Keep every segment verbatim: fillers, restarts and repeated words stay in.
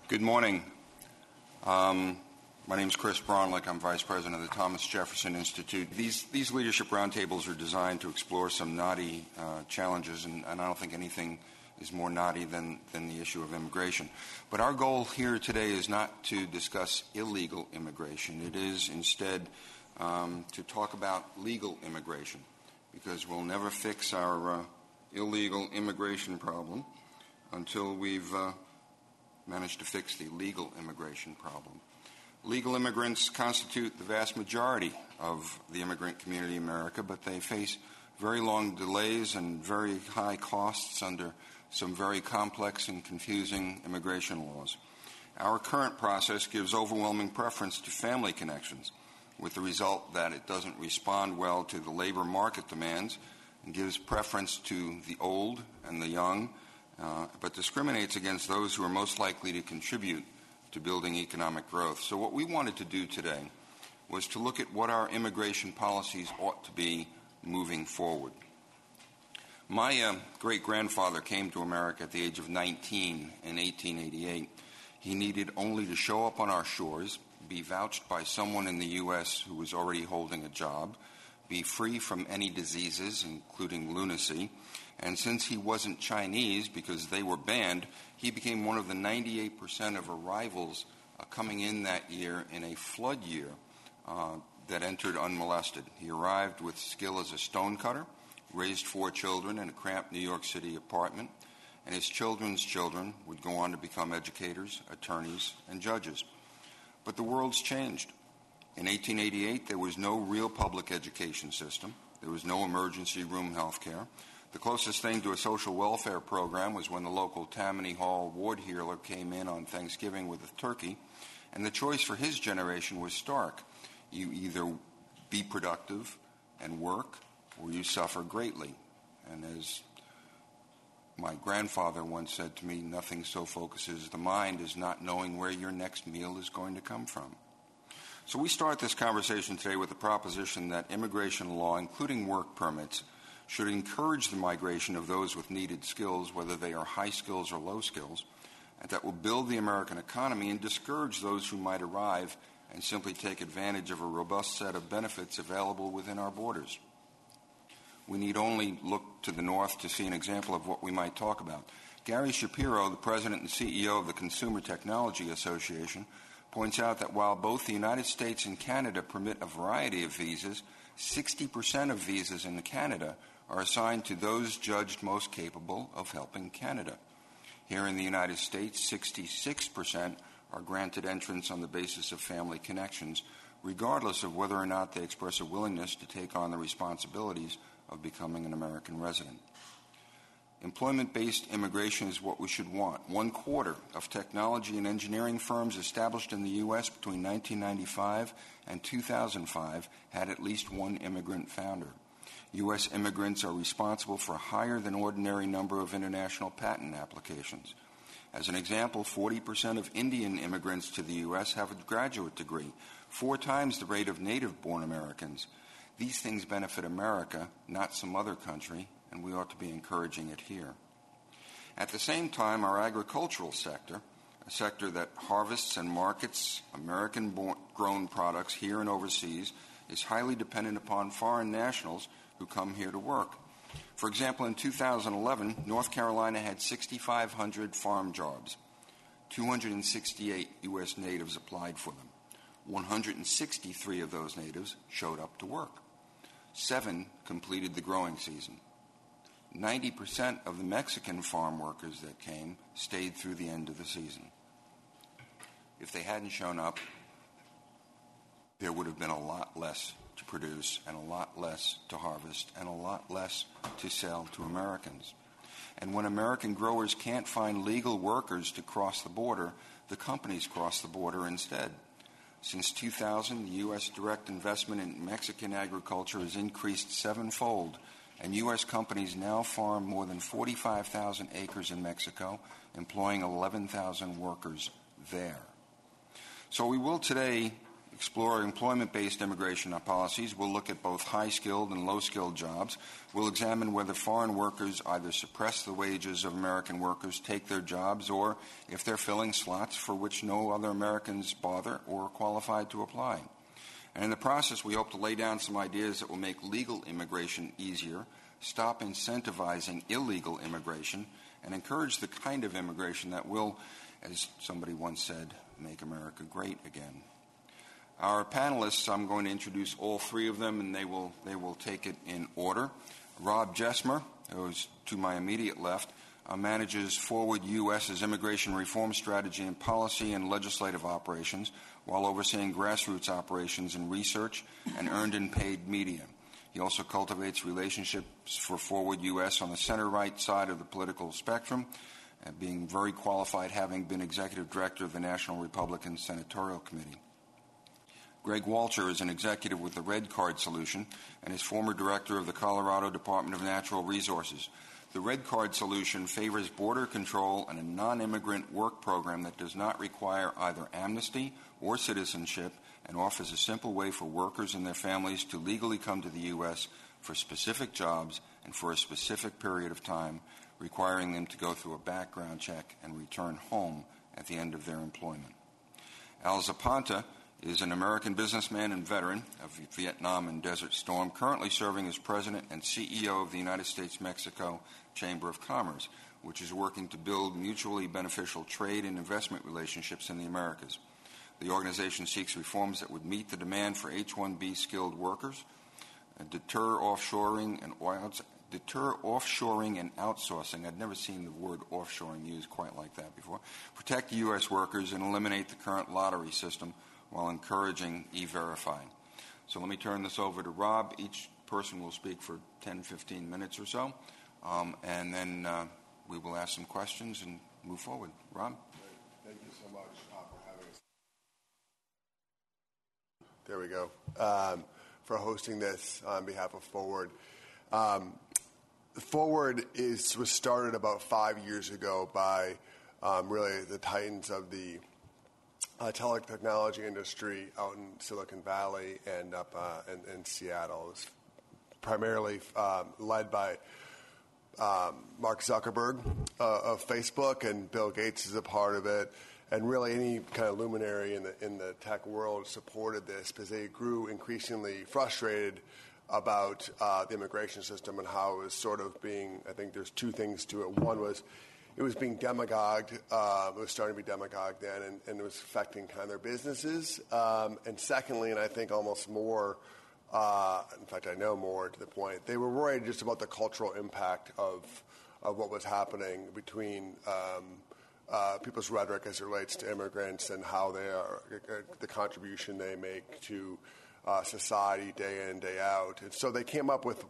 Good morning. Um, my name is Chris Bronlick. I'm Vice President of the Thomas Jefferson Institute. These, these leadership roundtables are designed to explore some knotty uh, challenges, and, and I don't think anything is more knotty than, than the issue of immigration. But our goal here today is not to discuss illegal immigration. It is instead um, to talk about legal immigration, because we'll never fix our uh, illegal immigration problem until we've uh, managed to fix the legal immigration problem. Legal immigrants constitute the vast majority of the immigrant community in America, but they face very long delays and very high costs under some very complex and confusing immigration laws. Our current process gives overwhelming preference to family connections, with the result that it doesn't respond well to the labor market demands and gives preference to the old and the young, uh, but discriminates against those who are most likely to contribute to building economic growth. So what we wanted to do today was to look at what our immigration policies ought to be moving forward. My uh, great-grandfather came to America at the age of nineteen in eighteen eighty-eight. He needed only to show up on our shores, be vouched by someone in the U S who was already holding a job, be free from any diseases, including lunacy, and since he wasn't Chinese because they were banned, he became one of the ninety-eight percent of arrivals uh, coming in that year in a flood year uh, that entered unmolested. He arrived with skill as a stonecutter, raised four children in a cramped New York City apartment, and his children's children would go on to become educators, attorneys, and judges. But the world's changed. In eighteen eighty-eight, there was no real public education system. There was no emergency room health care. The closest thing to a social welfare program was when the local Tammany Hall ward healer came in on Thanksgiving with a turkey, and the choice for his generation was stark. You either be productive and work, or you suffer greatly. And as my grandfather once said to me, nothing so focuses the mind as not knowing where your next meal is going to come from. So we start this conversation today with the proposition that immigration law, including work permits, should encourage the migration of those with needed skills, whether they are high skills or low skills, and that will build the American economy and discourage those who might arrive and simply take advantage of a robust set of benefits available within our borders. We need only look to the north to see an example of what we might talk about. Gary Shapiro, the president and C E O of the Consumer Technology Association, points out that while both the United States and Canada permit a variety of visas, sixty percent of visas in Canada are assigned to those judged most capable of helping Canada. Here in the United States, sixty-six percent are granted entrance on the basis of family connections, regardless of whether or not they express a willingness to take on the responsibilities of becoming an American resident. Employment-based immigration is what we should want. One quarter of technology and engineering firms established in the U S between nineteen ninety-five and two thousand five had at least one immigrant founder. U S immigrants are responsible for a higher than ordinary number of international patent applications. As an example, forty percent of Indian immigrants to the U S have a graduate degree, four times the rate of native-born Americans. These things benefit America, not some other country, and we ought to be encouraging it here. At the same time, our agricultural sector, a sector that harvests and markets American-grown products here and overseas, is highly dependent upon foreign nationals who come here to work. For example, in two thousand eleven, North Carolina had six thousand five hundred farm jobs. two hundred sixty-eight U S natives applied for them. one hundred sixty-three of those natives showed up to work. Seven completed the growing season. ninety percent of the Mexican farm workers that came stayed through the end of the season. If they hadn't shown up, there would have been a lot less to produce and a lot less to harvest and a lot less to sell to Americans. And when American growers can't find legal workers to cross the border, the companies cross the border instead. Since two thousand, the U S direct investment in Mexican agriculture has increased sevenfold, and U S companies now farm more than forty-five thousand acres in Mexico, employing eleven thousand workers there. So we will today explore employment-based immigration policies. We'll look at both high-skilled and low-skilled jobs. We'll examine whether foreign workers either suppress the wages of American workers, take their jobs, or if they're filling slots for which no other Americans bother or are qualified to apply. And in the process, we hope to lay down some ideas that will make legal immigration easier, stop incentivizing illegal immigration, and encourage the kind of immigration that will, as somebody once said, make America great again. Our panelists, I'm going to introduce all three of them, and they will they will take it in order. Rob Jesmer, who's to my immediate left, uh, manages Forward U S's immigration reform strategy and policy and legislative operations, while overseeing grassroots operations in research and earned and paid media. He also cultivates relationships for Forward U S on the center-right side of the political spectrum, uh, being very qualified, having been executive director of the National Republican Senatorial Committee. Greg Walcher is an executive with the Red Card Solution and is former director of the Colorado Department of Natural Resources. The Red Card Solution favors border control and a non-immigrant work program that does not require either amnesty or citizenship and offers a simple way for workers and their families to legally come to the U S for specific jobs and for a specific period of time, requiring them to go through a background check and return home at the end of their employment. Al Zapanta is an American businessman and veteran of Vietnam and Desert Storm, currently serving as president and C E O of the United States-Mexico Chamber of Commerce, which is working to build mutually beneficial trade and investment relationships in the Americas. The organization seeks reforms that would meet the demand for H one B skilled workers, and deter offshoring and oil, deter offshoring and outsourcing. I'd never seen the word offshoring used quite like that before. Protect U S workers and eliminate the current lottery system while encouraging e-verify. So let me turn this over to Rob. Each person will speak for ten, fifteen minutes or so, um, and then uh, we will ask some questions and move forward. Rob? Thank you so much uh, for having us. There we go. Um, for hosting this on behalf of Forward. Um, Forward is was started about five years ago by um, really the titans of the Uh, teletechnology industry out in Silicon Valley and up uh, in, in Seattle. It's primarily um, led by um, Mark Zuckerberg uh, of Facebook, and Bill Gates is a part of it. And really any kind of luminary in the, in the tech world supported this because they grew increasingly frustrated about uh, the immigration system and how it was sort of being, I think there's two things to it. One was it was being demagogued. Uh, it was starting to be demagogued then, and, and it was affecting kind of their businesses. Um, and secondly, and I think almost more, uh, in fact, I know more to the point, they were worried just about the cultural impact of of what was happening between um, uh, people's rhetoric as it relates to immigrants and how they are, uh, the contribution they make to uh, society day in, day out. And so they came up with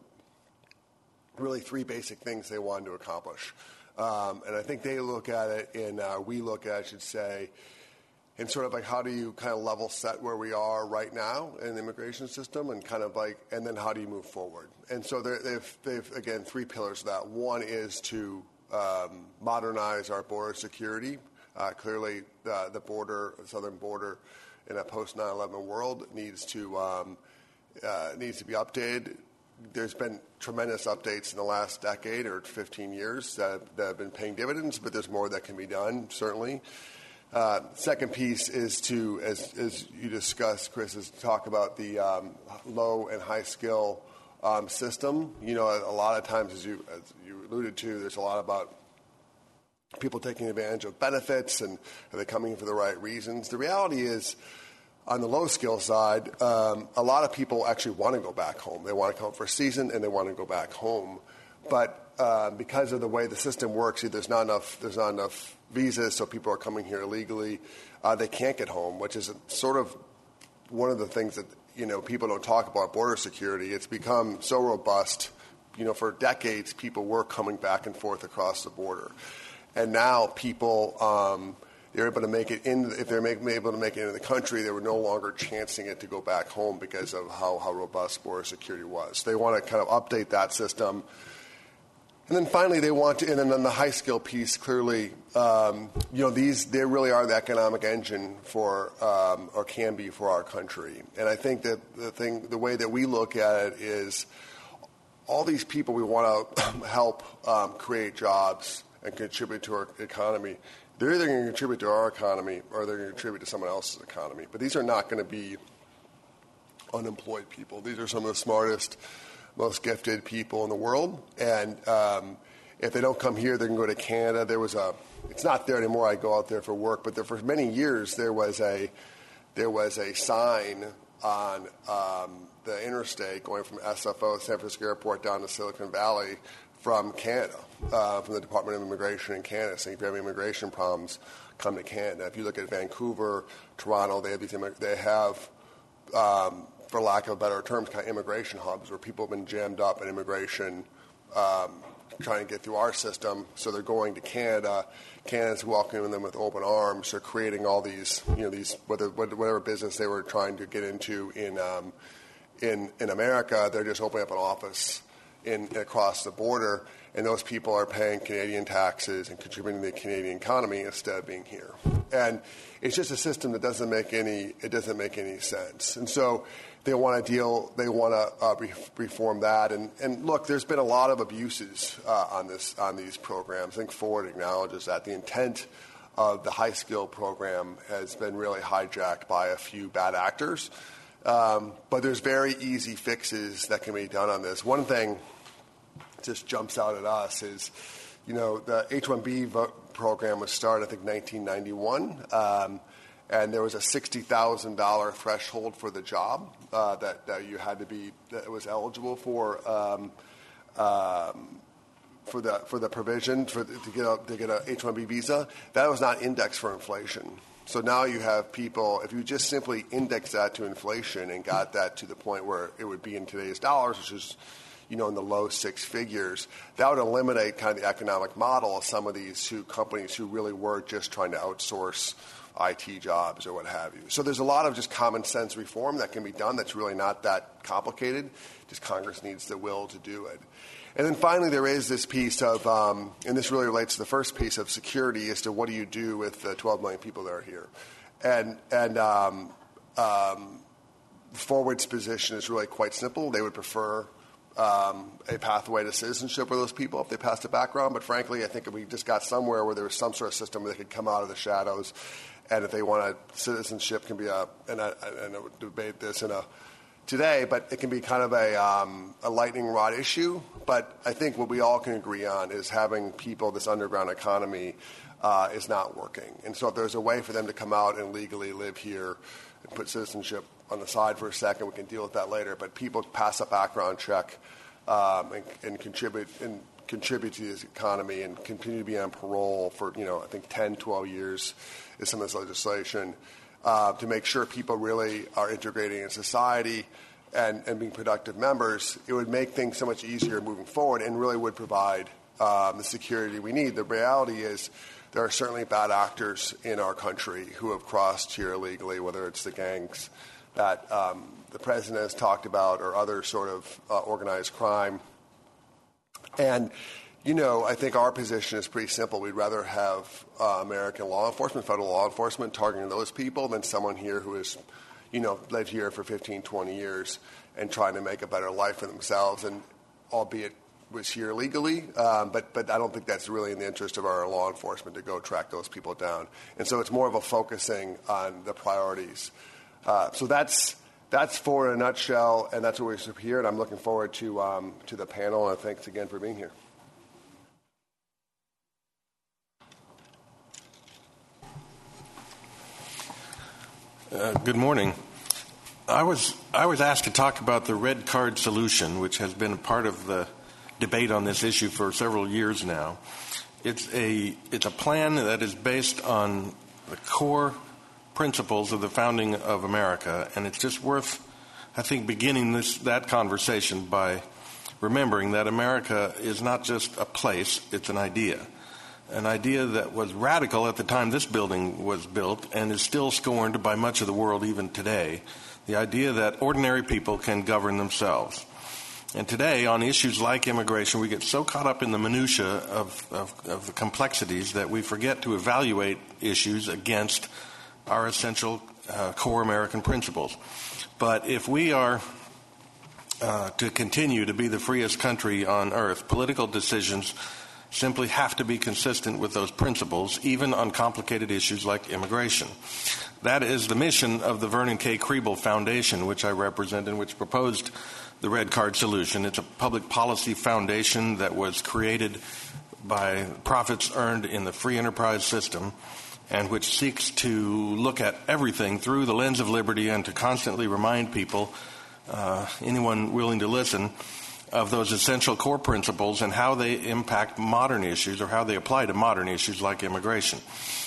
really three basic things they wanted to accomplish. Um, and I think they look at it, and uh, we look at it, I should say, in sort of like how do you kind of level set where we are right now in the immigration system, and kind of like, and then how do you move forward? And so they've, they've again, three pillars of that. One is to um, modernize our border security. Uh, clearly, uh, the border, the southern border, in a post nine eleven world needs to um, uh, needs to be updated. There's been tremendous updates in the last decade or fifteen years that, that have been paying dividends, but there's more that can be done, certainly. Uh, second piece is to, as, as you discussed, Chris, is to talk about the um, low and high skill um, system. You know, a, a lot of times, as you, as you alluded to, there's a lot about people taking advantage of benefits and are they coming for the right reasons. The reality is, on the low-skill side, um, a lot of people actually want to go back home. They want to come for a season, and they want to go back home. But uh, because of the way the system works, there's not enough there's not enough visas, so people are coming here illegally. Uh, they can't get home, which is sort of one of the things that, you know, people don't talk about border security. It's become so robust. You know, for decades, people were coming back and forth across the border. And now people... Um, They're able to make it in. If they're make, able to make it into the country, they were no longer chancing it to go back home because of how, how robust border security was. They want to kind of update that system. And then finally, they want to, and then on the high skill piece, clearly, um, you know, these, they really are the economic engine for, um, or can be for our country. And I think that the thing, the way that we look at it is all these people we want to help um, create jobs and contribute to our economy. They're either going to contribute to our economy or they're going to contribute to someone else's economy. But these are not going to be unemployed people. These are some of the smartest, most gifted people in the world, and um, if they don't come here, they can go to Canada. There was a, it's not there anymore. I go out there for work, but there, for many years there was a, there was a sign on um, the interstate going from S F O, San Francisco Airport, down to Silicon Valley from Canada, uh, from the Department of Immigration in Canada, saying if you have immigration problems, come to Canada. If you look at Vancouver, Toronto, they have these, they have. Um, for lack of a better term, kind of immigration hubs where people have been jammed up in immigration, um, trying to get through our system. So they're going to Canada. Canada's welcoming them with open arms. They're creating all these, you know, these whether whatever business they were trying to get into in um, in in America, they're just opening up an office in across the border, and those people are paying Canadian taxes and contributing to the Canadian economy instead of being here. And it's just a system that doesn't make any it doesn't make any sense. And so they want to deal, they want to uh, re- reform that. And, and look, there's been a lot of abuses uh, on this on these programs. I think Ford acknowledges that the intent of the high skill program has been really hijacked by a few bad actors. Um, but there's very easy fixes that can be done on this. One thing just jumps out at us is, you know, the H one B vote program was started, I think, nineteen ninety-one. Um, and there was a sixty thousand dollars threshold for the job uh, that, that you had to be, that was eligible for um, um, for the for the provision for the, to get a to get a H one B visa. That was not indexed for inflation. So now you have people, if you just simply index that to inflation and got that to the point where it would be in today's dollars, which is, you know, in the low six figures, that would eliminate kind of the economic model of some of these who, companies who really were just trying to outsource I T jobs or what have you. So there's a lot of just common sense reform that can be done that's really not that complicated. Just Congress needs the will to do it. And then finally, there is this piece of, um, and this really relates to the first piece of security, as to what do you do with the twelve million people that are here. And, and um, um, Forward's position is really quite simple. They would prefer um, a pathway to citizenship for those people if they passed a background. But frankly, I think if we just got somewhere where there was some sort of system where they could come out of the shadows, and if they wanted citizenship, can be a, and I, and I would debate this in a today, but it can be kind of a, um, a lightning rod issue. But I think what we all can agree on is having people, this underground economy, uh, is not working. And so if there's a way for them to come out and legally live here and put citizenship on the side for a second, we can deal with that later. But people pass a background check um, and, and contribute and contribute to this economy and continue to be on parole for, you know, I think ten, twelve years is some of this legislation. Uh, to make sure people really are integrating in society and, and being productive members, it would make things so much easier moving forward and really would provide um, the security we need. The reality is there are certainly bad actors in our country who have crossed here illegally, whether it's the gangs that um, the president has talked about or other sort of uh, organized crime. And You know, I think our position is pretty simple. We'd rather have uh, American law enforcement, federal law enforcement, targeting those people than someone here who has, you know, lived here for fifteen, twenty years and trying to make a better life for themselves, and albeit was here legally. Um, but, but I don't think that's really in the interest of our law enforcement to go track those people down. And so it's more of a focusing on the priorities. Uh, so that's that's Forward in a nutshell, and that's what we're here. And I'm looking forward to um, to the panel, and thanks again for being here. Uh, good morning. I was I was asked to talk about the red card solution, which has been a part of the debate on this issue for several years now. It's a it's a plan that is based on the core principles of the founding of America, and it's just worth, I think, beginning this that conversation by remembering that America is not just a place; it's an idea. An idea that was radical at the time this building was built and is still scorned by much of the world even today. The idea that ordinary people can govern themselves. And today, on issues like immigration, we get so caught up in the minutia of, of, of the complexities that we forget to evaluate issues against our essential uh, core American principles. But if we are uh, to continue to be the freest country on earth, political decisions simply have to be consistent with those principles, even on complicated issues like immigration. That is the mission of the Vernon K. Kriebel Foundation, which I represent and which proposed the Red Card Solution. It's a public policy foundation that was created by profits earned in the free enterprise system and which seeks to look at everything through the lens of liberty and to constantly remind people, uh, anyone willing to listen, of those essential core principles and how they impact modern issues or how they apply to modern issues like immigration.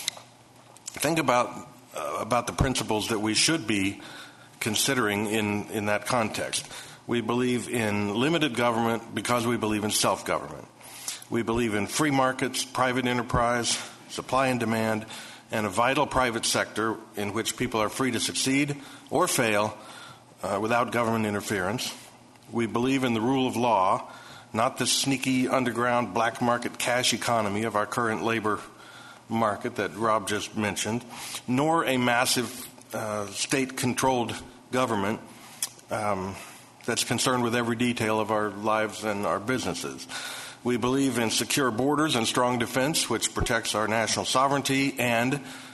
Think about uh, about the principles that we should be considering in, in that context. We believe in limited government because we believe in self-government. We believe in free markets, private enterprise, supply and demand, and a vital private sector in which people are free to succeed or fail uh, without government interference. We believe in the rule of law, not the sneaky underground black market cash economy of our current labor market that Rob just mentioned, nor a massive uh, state-controlled government um, that's concerned with every detail of our lives and our businesses. We believe in secure borders and strong defense, which protects our national sovereignty, and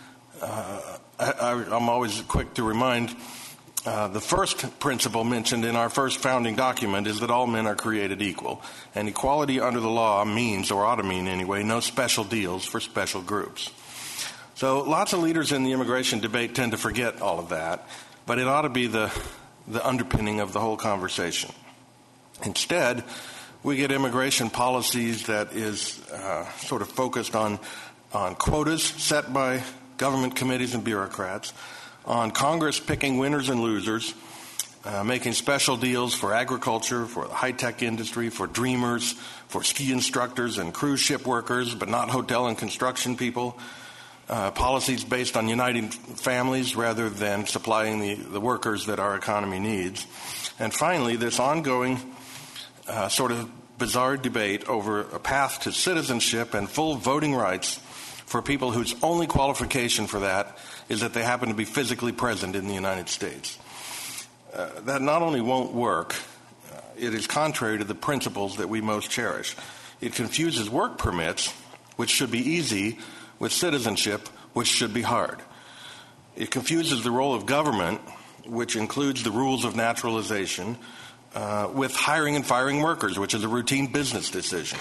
uh, I, I'm always quick to remind Uh, the first principle mentioned in our first founding document is that all men are created equal, and equality under the law means, or ought to mean anyway, no special deals for special groups. So lots of leaders in the immigration debate tend to forget all of that, but it ought to be the, the underpinning of the whole conversation. Instead, we get immigration policies that is uh, sort of focused on, on quotas set by government committees and bureaucrats, on Congress picking winners and losers, uh, making special deals for agriculture, for the high-tech industry, for dreamers, for ski instructors and cruise ship workers, but not hotel and construction people, uh, policies based on uniting families rather than supplying the, the workers that our economy needs. And finally, this ongoing uh, sort of bizarre debate over a path to citizenship and full voting rights for people whose only qualification for that is that they happen to be physically present in the United States. Uh, that not only won't work, uh, it is contrary to the principles that we most cherish. It confuses work permits, which should be easy, with citizenship, which should be hard. It confuses the role of government, which includes the rules of naturalization, uh, with hiring and firing workers, which is a routine business decision.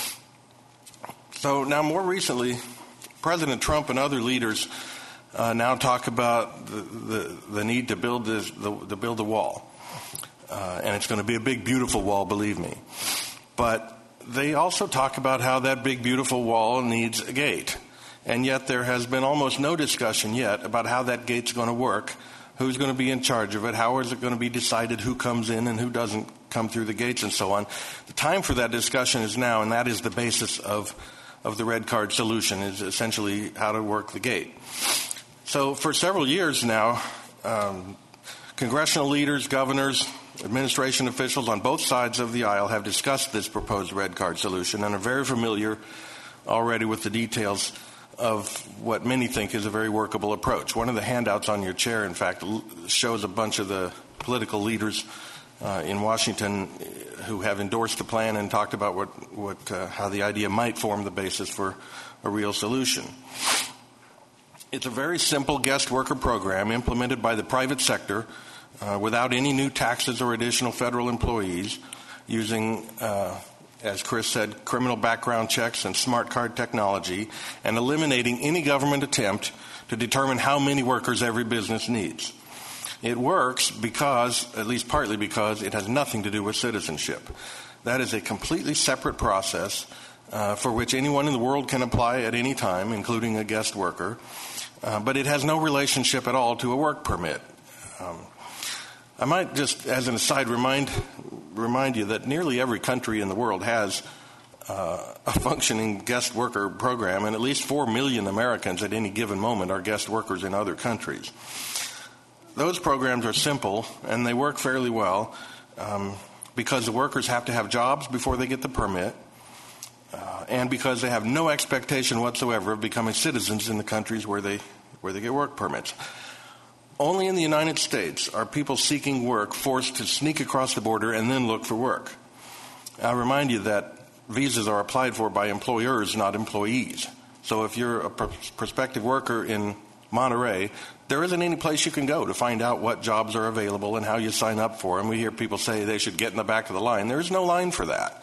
So now more recently, President Trump and other leaders uh, now talk about the, the, the need to build this, the, to build a wall. Uh, and it's going to be a big, beautiful wall, believe me. But they also talk about how that big, beautiful wall needs a gate. And yet there has been almost no discussion yet about how that gate's going to work, who's going to be in charge of it, how is it going to be decided who comes in and who doesn't come through the gates and so on. The time for that discussion is now, and that is the basis of of the red card solution, is essentially how to work the gate. So for several years now, um, congressional leaders, governors, administration officials on both sides of the aisle have discussed this proposed red card solution and are very familiar already with the details of what many think is a very workable approach. One of the handouts on your chair, in fact, shows a bunch of the political leaders uh, in Washington who have endorsed the plan and talked about what, what uh, how the idea might form the basis for a real solution. It's a very simple guest worker program implemented by the private sector uh, without any new taxes or additional federal employees, using, uh, as Chris said, criminal background checks and smart card technology, and eliminating any government attempt to determine how many workers every business needs. It works because, at least partly because, it has nothing to do with citizenship. That is a completely separate process uh, for which anyone in the world can apply at any time, including a guest worker, uh, but it has no relationship at all to a work permit. Um, I might just, as an aside, remind remind you that nearly every country in the world has uh, a functioning guest worker program, and at least four million Americans at any given moment are guest workers in other countries. Those programs are simple, and they work fairly well um, because the workers have to have jobs before they get the permit, uh, and because they have no expectation whatsoever of becoming citizens in the countries where they where they get work permits. Only in the United States are people seeking work forced to sneak across the border and then look for work. I remind you that visas are applied for by employers, not employees. So if you're a pr- prospective worker in Monterey, there isn't any place you can go to find out what jobs are available and how you sign up for them. We hear people say they should get in the back of the line. There's no line for that.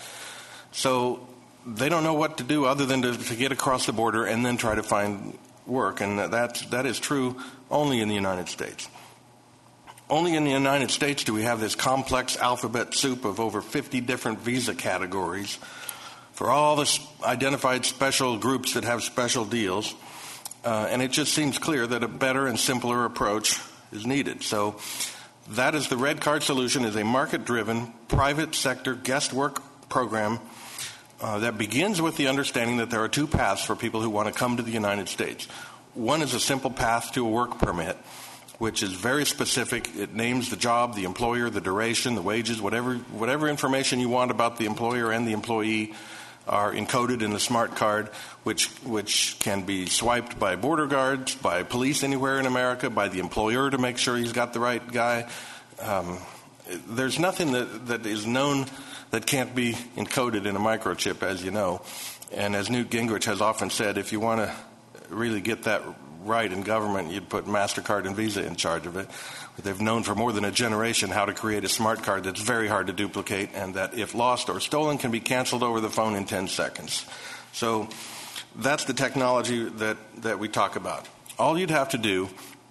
So they don't know what to do other than to, to get across the border and then try to find work, and that, that is true only in the United States. Only in the United States do we have this complex alphabet soup of over fifty different visa categories for all the identified special groups that have special deals, uh, and it just seems clear that a better and simpler approach is needed. So that is the Red Card solution, is a market-driven, private sector guest work program Uh, that begins with the understanding that there are two paths for people who want to come to the United States. One is a simple path to a work permit, which is very specific. It names the job, the employer, the duration, the wages, whatever whatever information you want about the employer and the employee are encoded in the smart card, which which can be swiped by border guards, by police anywhere in America, by the employer to make sure he's got the right guy. Um, there's nothing that, that is known that can't be encoded in a microchip, as you know. And as Newt Gingrich has often said, if you want to really get that right in government, you'd put MasterCard and Visa in charge of it. But they've known for more than a generation how to create a smart card that's very hard to duplicate, and that if lost or stolen can be canceled over the phone in ten seconds. So that's the technology that, that we talk about. All you'd have to do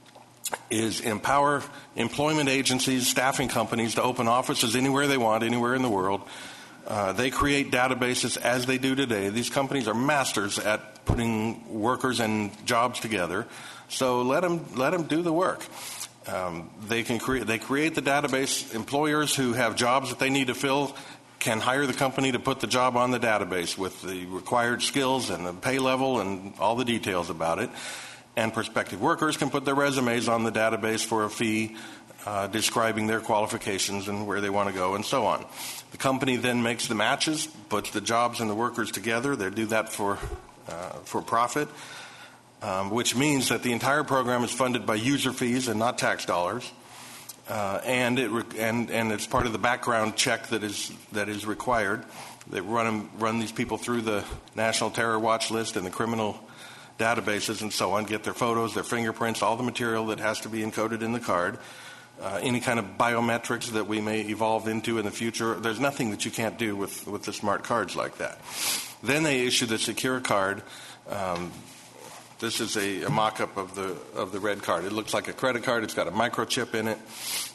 is empower employment agencies, staffing companies to open offices anywhere they want, anywhere in the world. Uh, they create databases as they do today. These companies are masters at putting workers and jobs together. So let them let them do the work. Um, they can create they create the database. Employers who have jobs that they need to fill can hire the company to put the job on the database with the required skills and the pay level and all the details about it. And prospective workers can put their resumes on the database for a fee, uh, describing their qualifications and where they want to go and so on. The company then makes the matches, puts the jobs and the workers together. They do that for uh, for profit, um, which means that the entire program is funded by user fees and not tax dollars. Uh, and it re- and and it's part of the background check that is that is required. They run them, run these people through the National Terror Watch list and the criminal databases and so on, get their photos, their fingerprints, all the material that has to be encoded in the card, uh, any kind of biometrics that we may evolve into in the future. There's nothing that you can't do with, with the smart cards like that. Then they issue the secure card. Um, this is a, a mock-up of the of the Red Card. It looks like a credit card. It's got a microchip in it.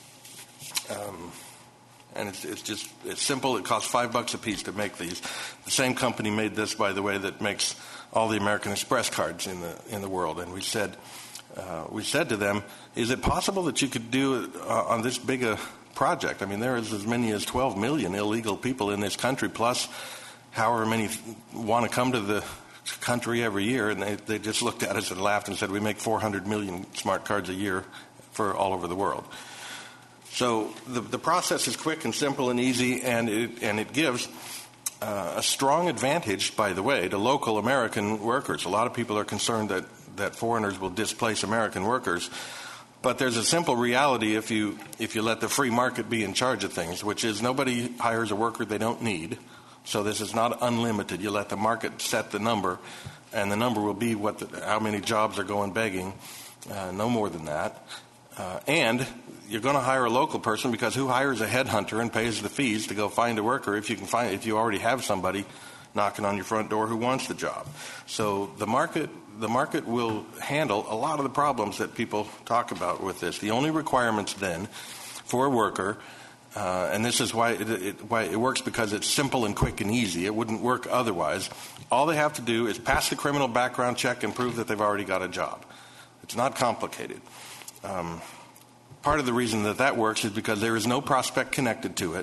Um, and it's, it's just it's simple. It costs five bucks a piece to make these. The same company made this, by the way, that makes all the American Express cards in the in the world. And we said uh, we said to them, is it possible that you could do it uh, on this big a project? I mean, there is as many as twelve million illegal people in this country, plus however many want to come to the country every year. And they, they just looked at us and laughed and said, we make four hundred million smart cards a year for all over the world. So the, the process is quick and simple and easy, and it, and it gives uh, a strong advantage, by the way, to local American workers. A lot of people are concerned that, that foreigners will displace American workers. But there's a simple reality if you if you let the free market be in charge of things, which is nobody hires a worker they don't need. So this is not unlimited. You let the market set the number, and the number will be what the, how many jobs are going begging, uh, no more than that. Uh, and you're going to hire a local person, because who hires a headhunter and pays the fees to go find a worker if you can find if you already have somebody knocking on your front door who wants the job? So the market the market will handle a lot of the problems that people talk about with this. The only requirements then for a worker, uh, and this is why it, it, why it works, because it's simple and quick and easy. It wouldn't work otherwise. All they have to do is pass the criminal background check and prove that they've already got a job. It's not complicated. Um, part of the reason that that works is because there is no prospect connected to it.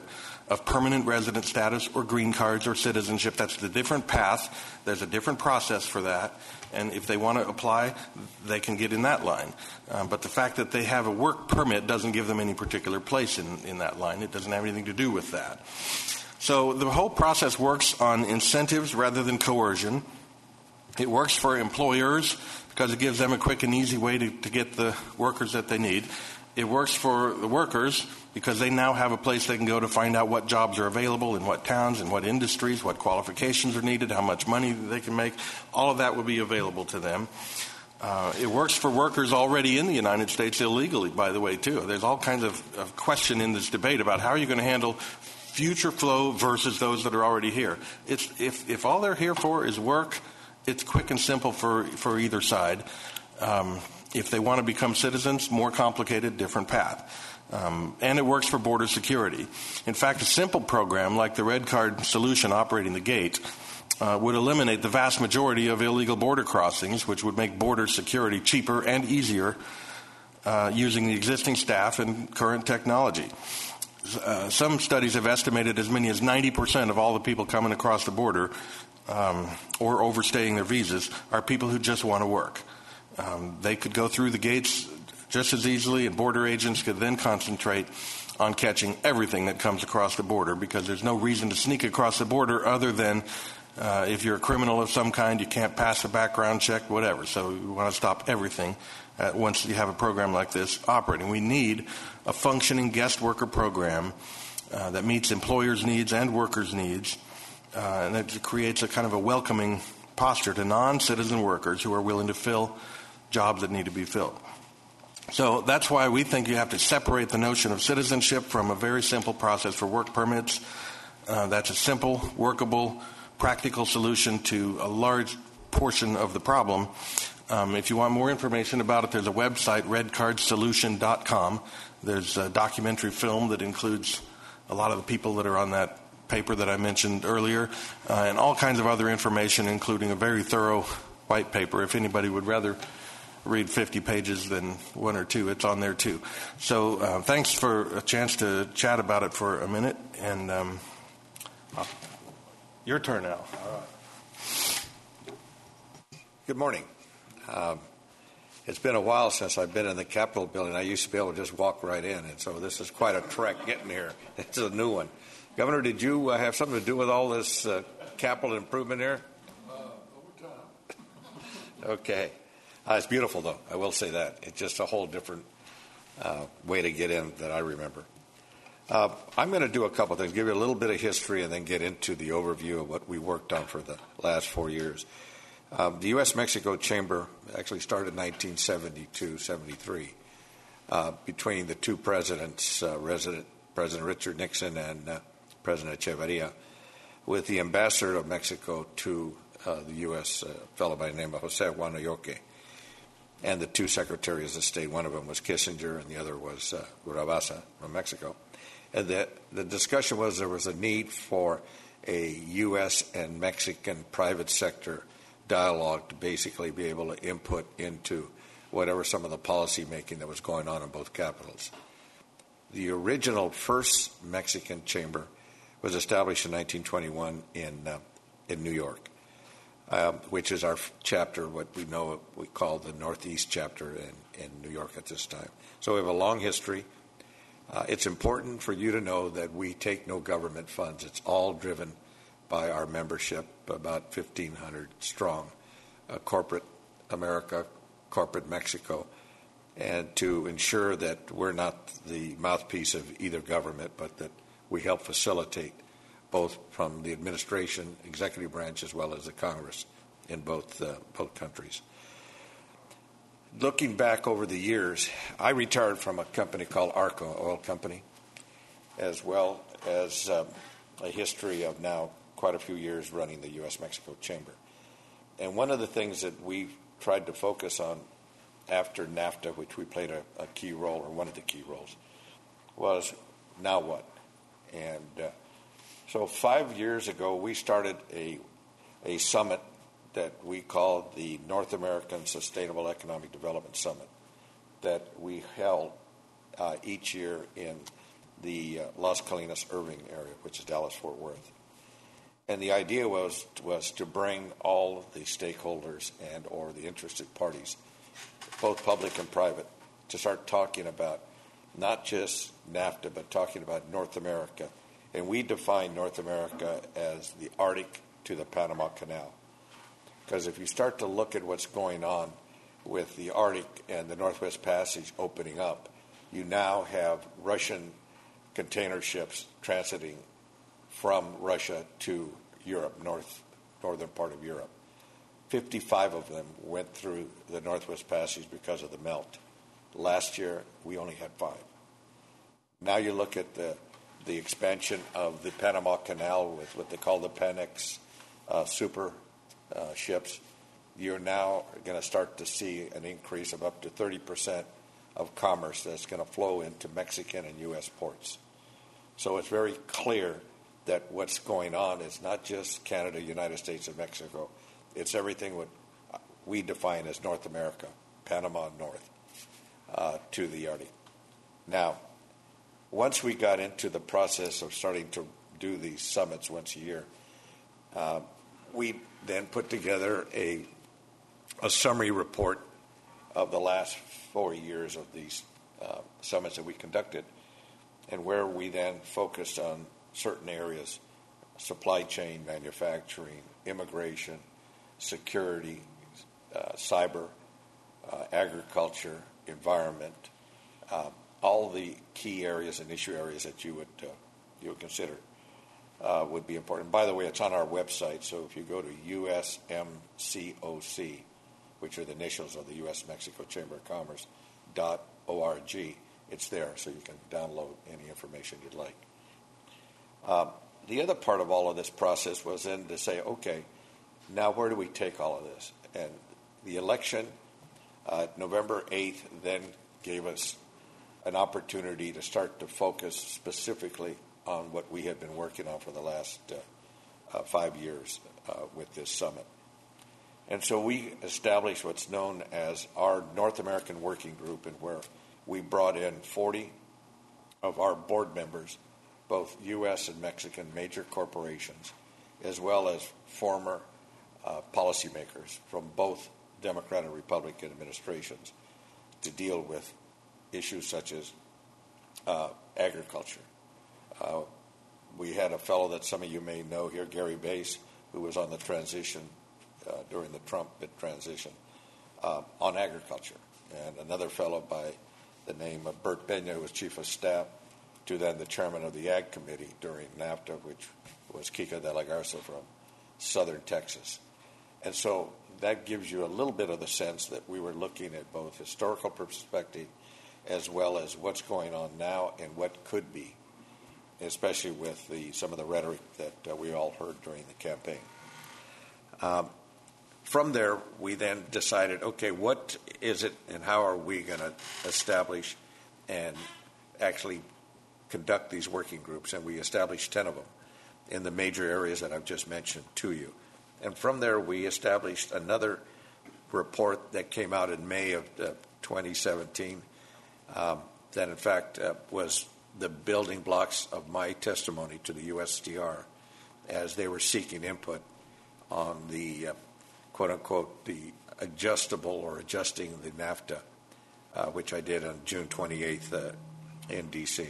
of permanent resident status or green cards or citizenship. That's the different path. There's a different process for that. And if they want to apply, they can get in that line. Um, but the fact that they have a work permit doesn't give them any particular place in, in that line. It doesn't have anything to do with that. So the whole process works on incentives rather than coercion. It works for employers because it gives them a quick and easy way to, to get the workers that they need. It works for the workers because they now have a place they can go to find out what jobs are available in what towns, in what industries, what qualifications are needed, how much money they can make. All of that will be available to them. Uh, it works for workers already in the United States illegally, by the way, too. There's all kinds of, of question in this debate about how are you going to handle future flow versus those that are already here. It's, if, if all they're here for is work, it's quick and simple for, for either side. Um, if they want to become citizens, more complicated, different path. Um, and it works for border security. In fact, a simple program like the Red Card solution operating the gate uh, would eliminate the vast majority of illegal border crossings, which would make border security cheaper and easier uh, using the existing staff and current technology. Uh, some studies have estimated as many as ninety percent of all the people coming across the border um, or overstaying their visas are people who just want to work. Um, they could go through the gates just as easily, and border agents could then concentrate on catching everything that comes across the border, because there's no reason to sneak across the border other than uh, if you're a criminal of some kind, you can't pass a background check, whatever. So we want to stop everything uh, once you have a program like this operating. We need a functioning guest worker program uh, that meets employers' needs and workers' needs, uh, and that creates a kind of a welcoming posture to non-citizen workers who are willing to fill jobs that need to be filled. So that's why we think you have to separate the notion of citizenship from a very simple process for work permits. Uh, that's a simple, workable, practical solution to a large portion of the problem. Um, if you want more information about it, there's a website, red card solution dot com. There's a documentary film that includes a lot of the people that are on that paper that I mentioned earlier, uh, and all kinds of other information, including a very thorough white paper. If anybody would rather read fifty pages than one or two, it's on there too. So uh, thanks for a chance to chat about it for a minute, and um, oh, your turn now. All right. Good morning. Um, it's been a while since I've been in the Capitol building. I used to be able to just walk right in, and so this is quite a trek getting here. It's a new one. Governor, did you uh, have something to do with all this uh, capital improvement here? Uh, over time. Okay. Uh, it's beautiful, though. I will say that. It's just a whole different uh, way to get in that I remember. Uh, I'm going to do a couple things, give you a little bit of history, and then get into the overview of what we worked on for the last four years. Um, the U S Mexico Chamber actually started in nineteen seventy-two seventy-three uh, between the two presidents, uh, President, President Richard Nixon and uh, President Echeverria, with the ambassador of Mexico to uh, the U S, a fellow by the name of Jose Guanayoque, and the two secretaries of state. One of them was Kissinger, and the other was uh, Urabasa from Mexico. And the, the discussion was there was a need for a U S and Mexican private sector dialogue to basically be able to input into whatever some of the policy making that was going on in both capitals. The original first Mexican chamber was established in nineteen twenty-one in uh, in New York, um, which is our chapter, what we know we call the Northeast chapter in, in New York at this time. So we have a long history. Uh, it's important for you to know that we take no government funds. It's all driven by our membership, about fifteen hundred strong, uh, corporate America, corporate Mexico, and to ensure that we're not the mouthpiece of either government, but that we help facilitate both from the administration, executive branch, as well as the Congress in both uh, both countries. Looking back over the years, I retired from a company called ARCO, oil company, as well as um, a history of now quite a few years running the U S Mexico Chamber. And one of the things that we tried to focus on after NAFTA, which we played a, a key role, or one of the key roles, was now what? And uh, so five years ago, we started a, a summit that we called the North American Sustainable Economic Development Summit that we held uh, each year in the uh, Las Colinas Irving area, which is Dallas-Fort Worth. And the idea was was to bring all the stakeholders and or the interested parties, both public and private, to start talking about not just NAFTA, but talking about North America. And we define North America as the Arctic to the Panama Canal. Because if you start to look at what's going on with the Arctic and the Northwest Passage opening up, you now have Russian container ships transiting from Russia to Europe, north, northern part of Europe. fifty-five of them went through the Northwest Passage because of the melt. Last year, we only had five. Now you look at the the expansion of the Panama Canal with what they call the Panex uh, super uh, ships. You're now going to start to see an increase of up to thirty percent of commerce that's going to flow into Mexican and U S ports. So it's very clear that what's going on is not just Canada, United States, and Mexico. It's everything what we define as North America, Panama North, uh, to the Arctic. Now, once we got into the process of starting to do these summits once a year, uh, we then put together a, a summary report of the last four years of these uh, summits that we conducted, and where we then focused on certain areas: supply chain, manufacturing, immigration, security, uh, cyber, uh, agriculture, environment, uh, all the key areas and issue areas that you would uh, you would consider uh, would be important. By the way, it's on our website, so if you go to U S M C O C, which are the initials of the U S Mexico Chamber of Commerce, dot org, it's there, so you can download any information you'd like. Uh, the other part of all of this process was then to say, okay, now where do we take all of this? And the election, uh, November eighth, then gave us an opportunity to start to focus specifically on what we had been working on for the last uh, uh, five years uh, with this summit. And so we established what's known as our North American Working Group, and where we brought in forty of our board members, both U S and Mexican major corporations, as well as former uh, policymakers from both Democrat and Republican administrations, to deal with issues such as uh, agriculture. Uh, we had a fellow that some of you may know here, Gary Bass, who was on the transition uh, during the Trump transition uh, on agriculture, and another fellow by the name of Bert Benya, who was chief of staff to then the chairman of the Ag Committee during NAFTA, which was Kika de la Garza from southern Texas. And so that gives you a little bit of the sense that we were looking at both historical perspective as well as what's going on now and what could be, especially with the, some of the rhetoric that uh, we all heard during the campaign. Um, from there, we then decided, okay, what is it and how are we going to establish and actually conduct these working groups? And we established ten of them in the major areas that I've just mentioned to you. And from there, we established another report that came out in May of uh, twenty seventeen um, that, in fact, uh, was the building blocks of my testimony to the U S T R as they were seeking input on the, uh, quote-unquote, the adjustable or adjusting the NAFTA, uh, which I did on June twenty-eighth uh, in D C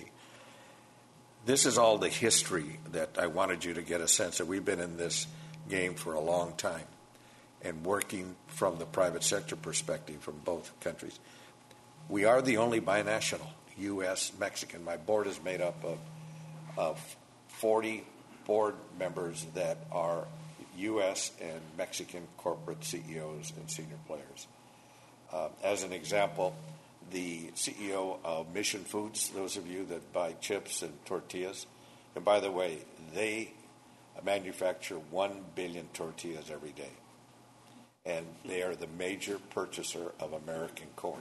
This is all the history that I wanted you to get a sense that we've been in this game for a long time and working from the private sector perspective from both countries. We are the only binational, U S Mexican. My board is made up of, of forty board members that are U S and Mexican corporate C E Os and senior players. Uh, as an example, the C E O of Mission Foods, those of you that buy chips and tortillas, and by the way, they manufacture one billion tortillas every day. And they are the major purchaser of American corn.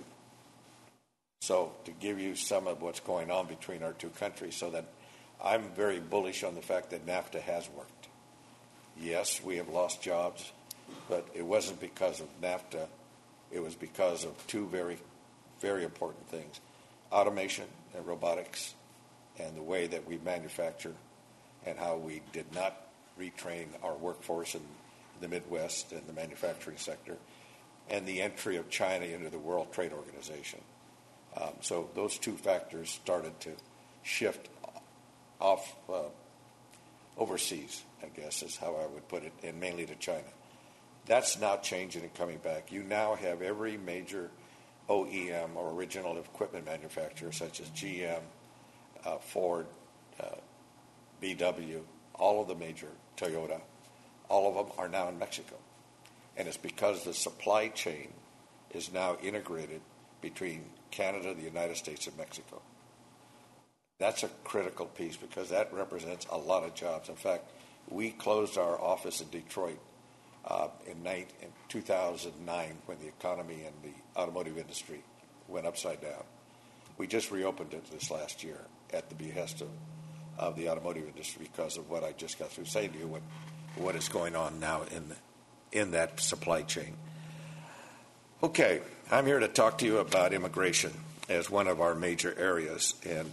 So to give you some of what's going on between our two countries, so that I'm very bullish on the fact that NAFTA has worked. Yes, we have lost jobs, but it wasn't because of NAFTA. It was because of two very, very important things: automation and robotics, and the way that we manufacture and how we did not retrain our workforce in the Midwest and the manufacturing sector, and the entry of China into the World Trade Organization. Um, so those two factors started to shift off uh, overseas, I guess is how I would put it, and mainly to China. That's now changing and coming back. You now have every major O E M or original equipment manufacturer, such as G M, uh, Ford, uh, B W, all of the major, Toyota, all of them are now in Mexico. And it's because the supply chain is now integrated between Canada, the United States, and Mexico. That's a critical piece because that represents a lot of jobs. In fact, we closed our office in Detroit uh, in, night, in two thousand nine when the economy and the automotive industry went upside down. We just reopened it this last year at the behest of, of the automotive industry because of what I just got through saying to you, what, what is going on now in the, in that supply chain. Okay, I'm here to talk to you about immigration as one of our major areas, and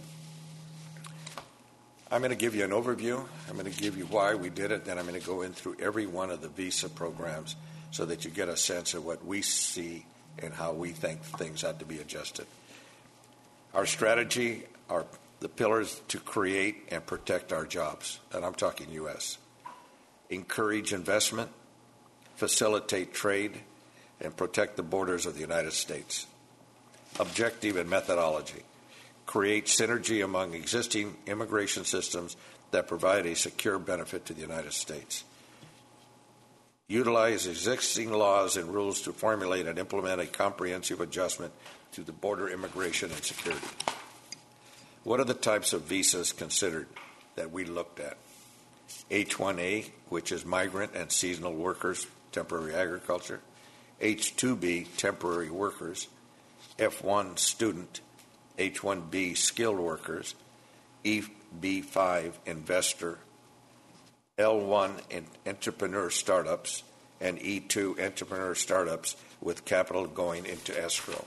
I'm going to give you an overview. I'm going to give you why we did it, then I'm going to go in through every one of the visa programs so that you get a sense of what we see and how we think things ought to be adjusted. Our strategy are the pillars to create and protect our jobs, and I'm talking U S Encourage investment, facilitate trade, and protect the borders of the United States. Objective and methodology. Create synergy among existing immigration systems that provide a secure benefit to the United States. Utilize existing laws and rules to formulate and implement a comprehensive adjustment to the border immigration and security. What are the types of visas considered that we looked at? H one A, which is migrant and seasonal workers, temporary agriculture. H two B, temporary workers. F one, student. H one B, skilled workers. E B five, investor. L one, entrepreneur startups. And E two, entrepreneur startups with capital going into escrow.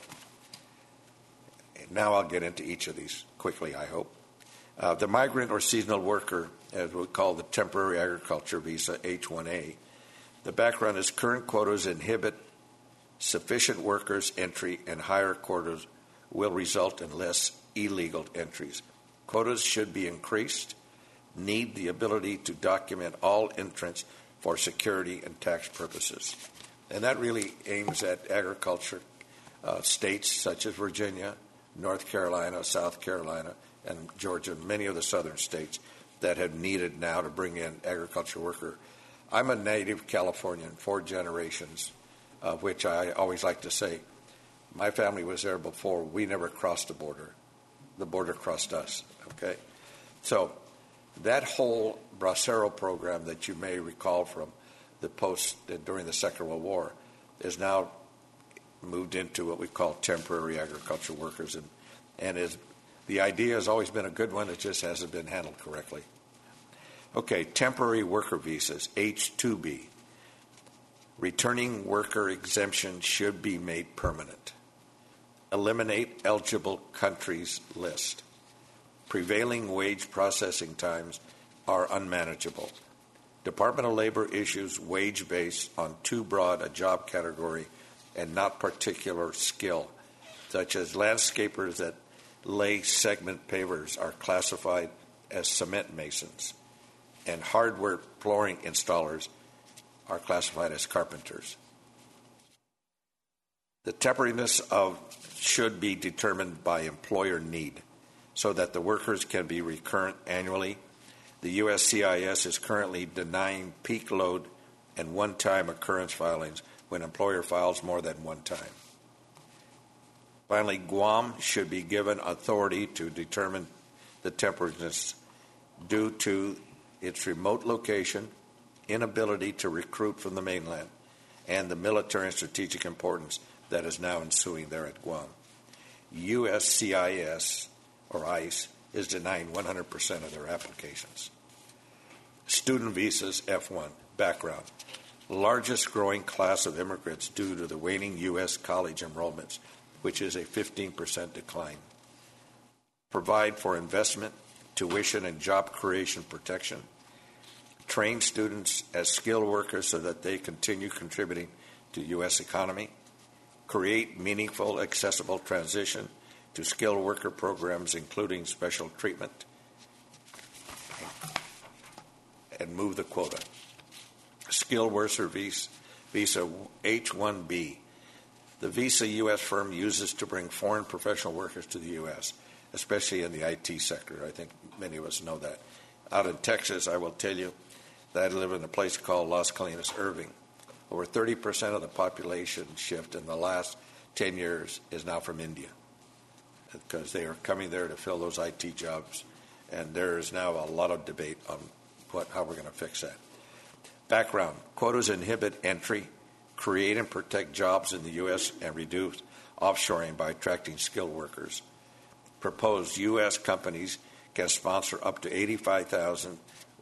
And now I'll get into each of these quickly, I hope. Uh, the migrant or seasonal worker, as we call the temporary agriculture visa, H one A, the background is current quotas inhibit sufficient workers' entry, and higher quotas will result in less illegal entries. Quotas should be increased, need the ability to document all entrants for security and tax purposes. And that really aims at agriculture uh, states such as Virginia, North Carolina, South Carolina, and Georgia, and many of the southern states that have needed now to bring in agriculture worker. I'm a native Californian, four generations, of which I always like to say, my family was there before. We never crossed the border. The border crossed us, okay? So that whole Bracero program that you may recall from the post uh, during the Second World War is now moved into what we call temporary agriculture workers. And, and is, the idea has always been a good one. It just hasn't been handled correctly. Okay, temporary worker visas, H two B. Returning worker exemption should be made permanent. Eliminate eligible countries list. Prevailing wage processing times are unmanageable. Department of Labor issues wage based on too broad a job category and not particular skill, such as landscapers that lay segment pavers are classified as cement masons, and hardware flooring installers are classified as carpenters. The temporariness of should be determined by employer need so that the workers can be recurrent annually. The U S C I S is currently denying peak load and one-time occurrence filings when employer files more than one time. Finally, Guam should be given authority to determine the temporariness due to its remote location, inability to recruit from the mainland, and the military and strategic importance that is now ensuing there at Guam. U S C I S, or ICE, is denying one hundred percent of their applications. Student visas, F one, background. Largest growing class of immigrants due to the waning U S college enrollments, which is a fifteen percent decline. Provide for investment, tuition and job creation protection, train students as skilled workers so that they continue contributing to the U S economy, create meaningful, accessible transition to skilled worker programs, including special treatment, and move the quota. Skilled worker visa, visa H one B. The visa U S firm uses to bring foreign professional workers to the U S, especially in the I T sector. I think many of us know that. Out in Texas, I will tell you that I live in a place called Las Colinas, Irving. Over thirty percent of the population shift in the last ten years is now from India, because they are coming there to fill those I T jobs, and there is now a lot of debate on what, how we're going to fix that. Background: quotas inhibit entry, create and protect jobs in the U S, and reduce offshoring by attracting skilled workers. Proposed U S companies can sponsor up to eighty-five thousand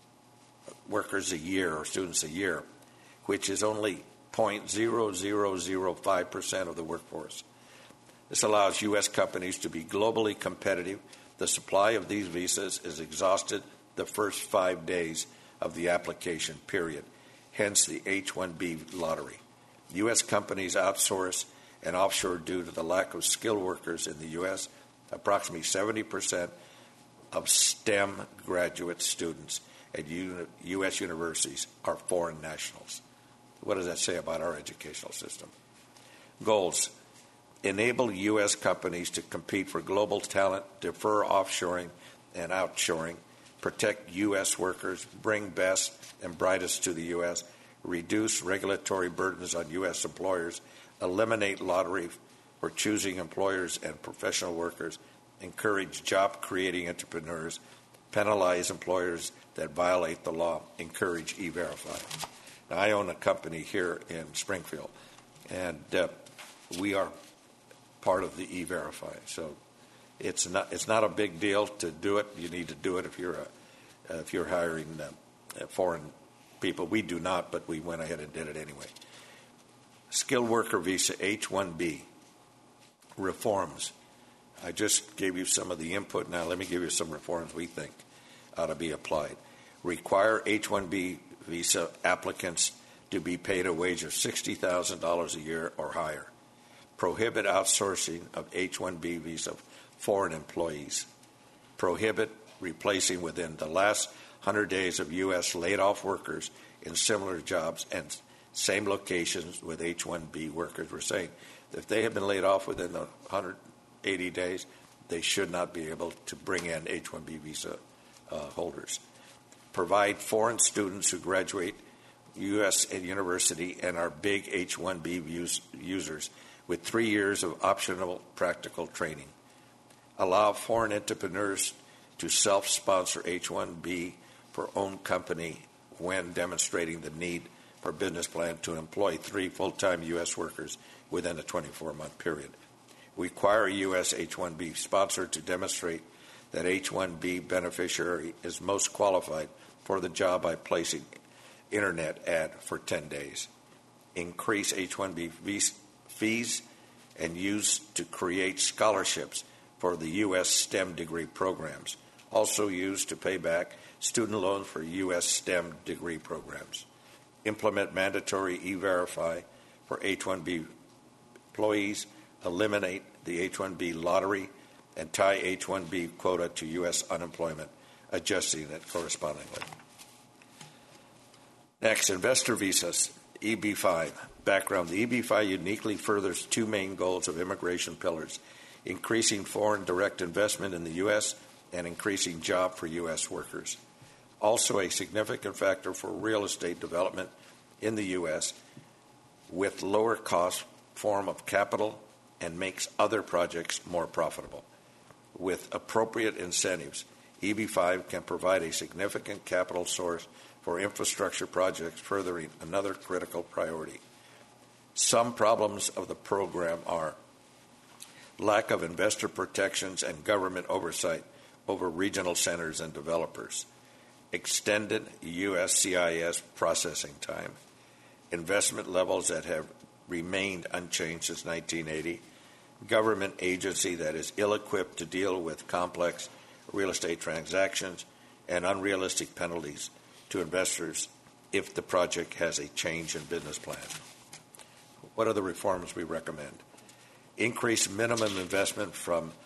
workers a year or students a year, which is only zero point zero zero zero five percent of the workforce. This allows U S companies to be globally competitive. The supply of these visas is exhausted the first five days of the application period, hence the H one B lottery. U S companies outsource and offshore due to the lack of skilled workers in the U S. Approximately seventy percent of STEM graduate students at U S universities are foreign nationals. What does that say about our educational system? Goals: enable U S companies to compete for global talent, defer offshoring and outshoring, protect U S workers, bring best and brightest to the U S, reduce regulatory burdens on U S employers, eliminate lottery for choosing employers and professional workers, encourage job-creating entrepreneurs, penalize employers that violate the law, encourage E-Verify. Now, I own a company here in Springfield, and uh, we are part of the E-Verify. So it's not it's not a big deal to do it. You need to do it if you're a, uh, if you're hiring uh, foreign people. We do not, but we went ahead and did it anyway. Skilled worker visa H one B reforms. I just gave you some of the input. Now let me give you some reforms we think ought to be applied. Require H one B visa applicants to be paid a wage of sixty thousand dollars a year or higher. Prohibit outsourcing of H one B visa foreign employees. Prohibit replacing within the last one hundred days of U S laid-off workers in similar jobs and same locations with H one B workers. We're saying that if they have been laid off within the one hundred eighty days, they should not be able to bring in H one B visa uh, holders. Provide foreign students who graduate U S university and are big H one B use, users with three years of optional practical training. Allow foreign entrepreneurs to self-sponsor H one B for own company when demonstrating the need for business plan to employ three full-time U S workers within a twenty-four month period. Require a U S H one B sponsor to demonstrate that H one B beneficiary is most qualified for the job by placing internet ad for ten days. Increase H one B fees and use to create scholarships for the U S STEM degree programs. Also used to pay back student loans for U S STEM degree programs. Implement mandatory E-Verify for H one B employees. Eliminate the H one B lottery and tie H one B quota to U S unemployment, adjusting it correspondingly. Next, investor visas, E B five. Background: the E B five uniquely furthers two main goals of immigration pillars: increasing foreign direct investment in the U S and increasing job for U S workers. Also a significant factor for real estate development in the U S with lower cost form of capital and makes other projects more profitable. With appropriate incentives, E B five can provide a significant capital source for infrastructure projects, furthering another critical priority. Some problems of the program are lack of investor protections and government oversight over regional centers and developers, extended U S C I S processing time, investment levels that have remained unchanged since nineteen eighty, government agency that is ill-equipped to deal with complex real estate transactions, and unrealistic penalties to investors if the project has a change in business plan. What are the reforms we recommend? Increase minimum investment from zero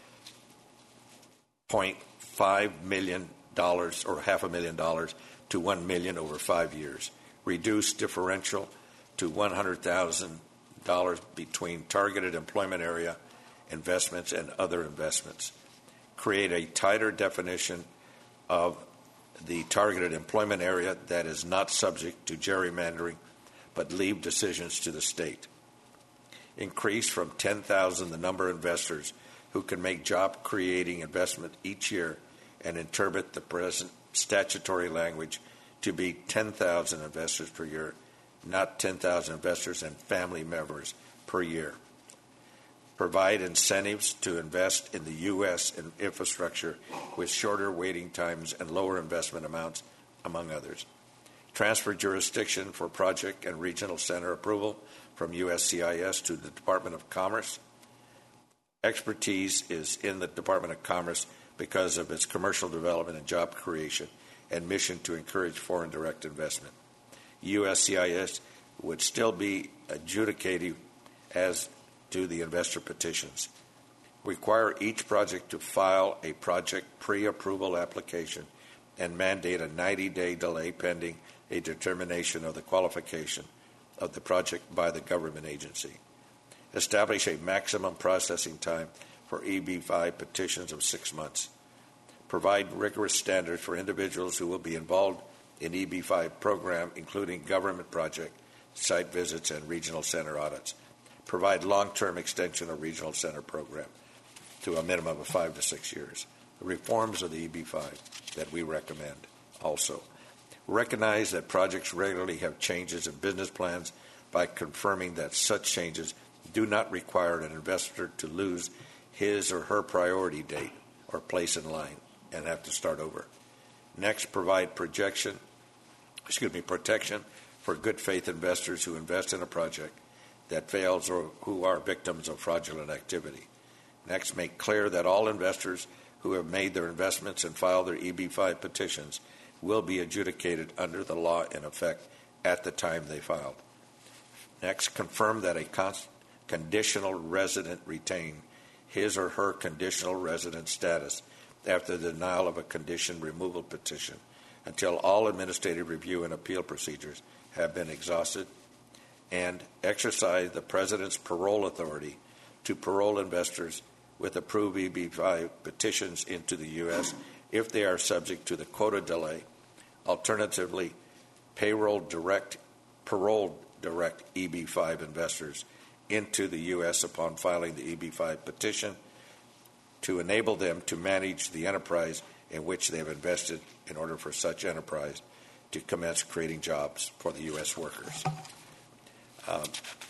point five million dollars or half a million dollars to one million dollars over five years. Reduce differential to one hundred thousand dollars between targeted employment area investments and other investments. Create a tighter definition of the targeted employment area that is not subject to gerrymandering, but leave decisions to the state. Increase from ten thousand the number of investors who can make job-creating investment each year and interpret the present statutory language to be ten thousand investors per year, not ten thousand investors and family members per year. Provide incentives to invest in the U S in infrastructure with shorter waiting times and lower investment amounts, among others. Transfer jurisdiction for project and regional center approval from U S C I S to the Department of Commerce. Expertise is in the Department of Commerce because of its commercial development and job creation and mission to encourage foreign direct investment. U S C I S would still be adjudicative as to the investor petitions. Require each project to file a project pre-approval application and mandate a ninety-day delay pending a determination of the qualification of the project by the government agency. Establish a maximum processing time for E B five petitions of six months. Provide rigorous standards for individuals who will be involved in E B five program, including government project, site visits, and regional center audits. Provide long-term extension of regional center program to a minimum of five to six years. The reforms of the E B five that we recommend also. Recognize that projects regularly have changes in business plans by confirming that such changes do not require an investor to lose his or her priority date or place in line and have to start over. Next, provide projection, excuse me, protection for good faith investors who invest in a project that fails or who are victims of fraudulent activity. Next, make clear that all investors who have made their investments and filed their E B five petitions will be adjudicated under the law in effect at the time they filed. Next, confirm that a con- conditional resident retain his or her conditional resident status after the denial of a condition removal petition until all administrative review and appeal procedures have been exhausted, and exercise the President's parole authority to parole investors with approved E B five petitions into the U S if they are subject to the quota delay. Alternatively, payroll direct, parole direct E B five investors into the U S upon filing the E B five petition to enable them to manage the enterprise in which they have invested in order for such enterprise to commence creating jobs for the U S workers. Um,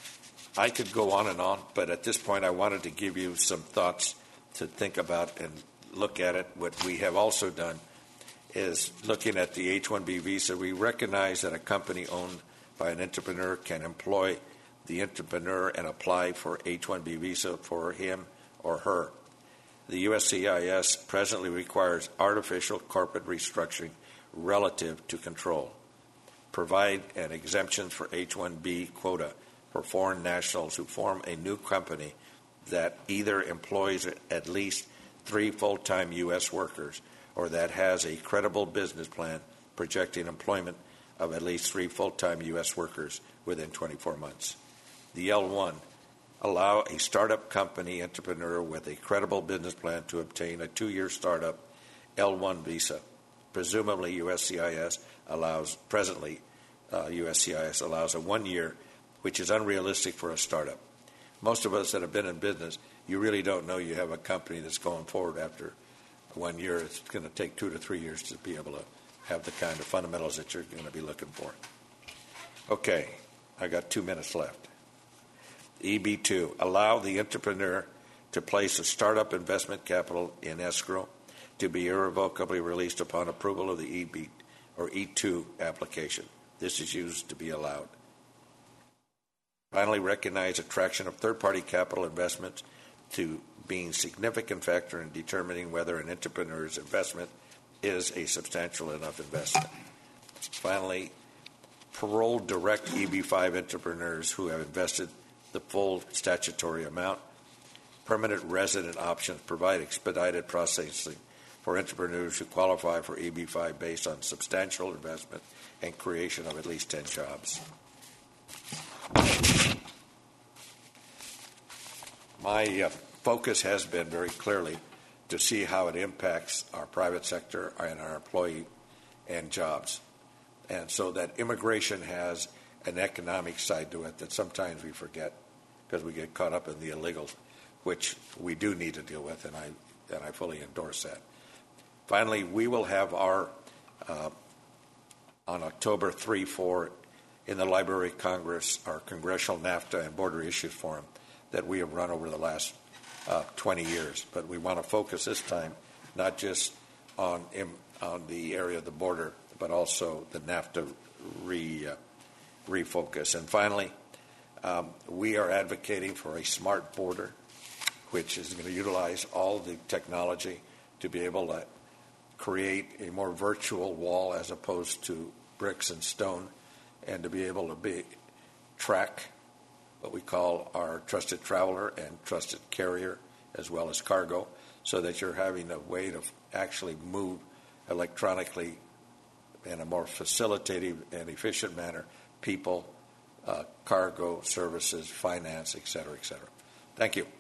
I could go on and on, but at this point I wanted to give you some thoughts to think about and look at it. What we have also done is looking at the H one B visa. We recognize that a company owned by an entrepreneur can employ the entrepreneur and apply for H one B visa for him or her. The U S C I S presently requires artificial corporate restructuring relative to control. Provide an exemption for H one B quota for foreign nationals who form a new company that either employs at least three full-time U S workers or that has a credible business plan projecting employment of at least three full-time U S workers within twenty-four months. The L one, allow a startup company entrepreneur with a credible business plan to obtain a two-year startup L one visa. Presumably, U S C I S allows, presently, uh, U S C I S allows a one-year, which is unrealistic for a startup. Most of us that have been in business, you really don't know you have a company that's going forward after one year. It's going to take two to three years to be able to have the kind of fundamentals that you're going to be looking for. Okay, I got two minutes left. E B two, allow the entrepreneur to place a startup investment capital in escrow to be irrevocably released upon approval of the E B or E two application. This is used to be allowed. Finally, recognize attraction of third-party capital investments to being a significant factor in determining whether an entrepreneur's investment is a substantial enough investment. Finally, parole direct E B five entrepreneurs who have invested the full statutory amount. Permanent resident options provide expedited processing for entrepreneurs who qualify for E B five based on substantial investment and creation of at least ten jobs. My uh, focus has been very clearly to see how it impacts our private sector and our employee and jobs. And so that immigration has an economic side to it that sometimes we forget because we get caught up in the illegal, which we do need to deal with, and I, and I fully endorse that. Finally, we will have our, uh, on October third, fourth, in the Library of Congress, our Congressional NAFTA and Border Issues Forum that we have run over the last uh, twenty years. But we want to focus this time not just on, in, on the area of the border, but also the NAFTA re, uh, refocus. And finally, um, we are advocating for a smart border, which is going to utilize all the technology to be able to create a more virtual wall as opposed to bricks and stone, and to be able to be track what we call our trusted traveler and trusted carrier as well as cargo, so that you're having a way to actually move electronically in a more facilitative and efficient manner people, uh, cargo, services, finance, et cetera, et cetera. Thank you.